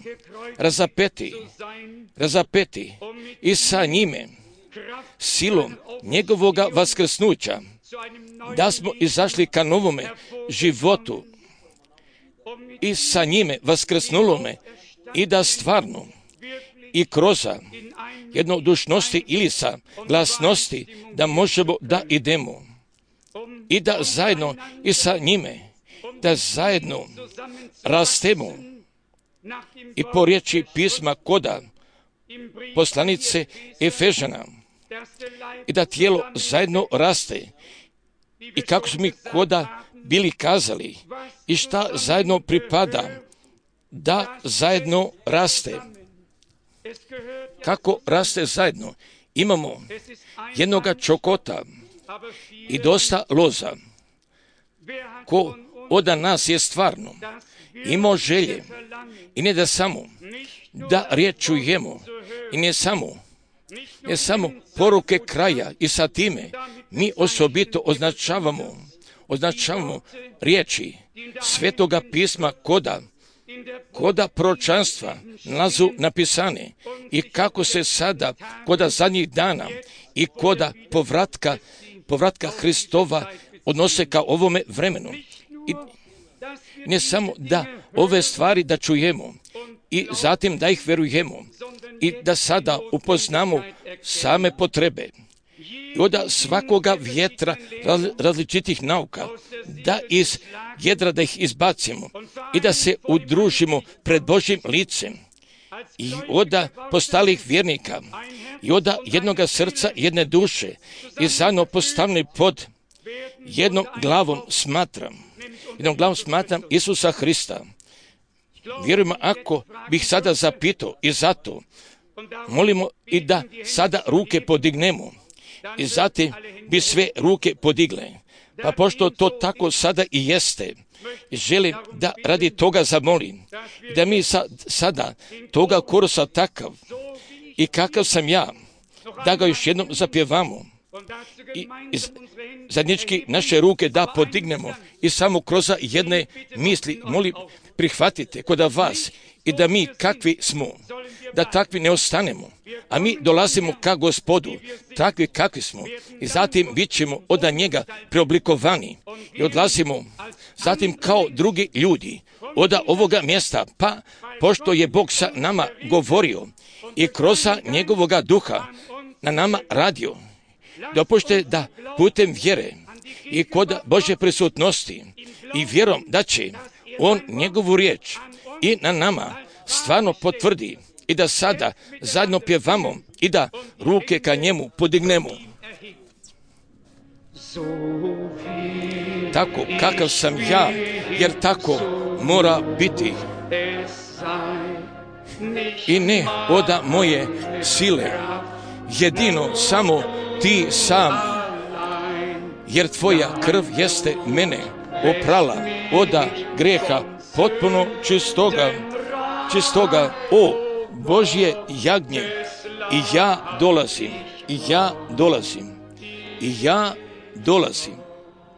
Speaker 1: razapeti i sa njime silom njegovoga vaskrsnuća, da smo izašli ka novome životu i sa njime vaskrsnulome i da stvarno i kroz jednodušnosti ili sa glasnosti da možemo da idemo i da zajedno i sa njime, da zajedno rastemo i po riječi pisma koda poslanice Efežana i da tijelo zajedno raste i kako smo mi koda bili kazali i šta zajedno pripada, da zajedno raste. Kako raste zajedno? Imamo jednoga čokota i dosta loza. Ko od nas je stvarno imao želje i ne da samo da riječ čujemo i ne samo poruke kraja i sa time mi osobito označavamo riječi Svetoga pisma koda proročanstva nalazu napisane i kako se sada koda zadnjih dana i koda povratka Hristova odnose ka ovome vremenu. I ne samo da ove stvari da čujemo i zatim da ih vjerujemo i da sada upoznamo same potrebe i od svakoga vjetra različitih nauka, da iz jedra da ih izbacimo i da se udružimo pred Božjim licem i od postalih vjernika i od jednoga srca, jedne duše i zajedno postavljeni pod jednom glavom smatram Isusa Hrista. Vjerujemo, ako bih sada zapitao i zato molimo i da sada ruke podignemo i zatim bi sve ruke podigle. Pa pošto to tako sada i jeste, želim da radi toga zamolim, da mi sada toga korusa takav i kakav sam ja, da ga još jednom zapjevamo i zajednički naše ruke da podignemo i samo kroz jedne misli molim prihvatite kod vas i da mi kakvi smo, da takvi ne ostanemo, a mi dolazimo ka Gospodu, takvi kakvi smo i zatim bit ćemo od njega preoblikovani i odlazimo zatim kao drugi ljudi od ovoga mjesta, pa pošto je Bog sa nama govorio i kroz njegovoga duha na nama radio, dopušte da putem vjere i kod Božje prisutnosti i vjerom da će On njegovu riječ i na nama stvarno potvrdi i da sada zajedno pjevamo i da ruke ka njemu podignemo. Tako kakav sam ja, jer tako mora biti. I ne oda moje sile, jedino samo ti sam, jer tvoja krv jeste mene oprala oda greha potpuno čistoga, o Božje jagnje. I ja dolazim.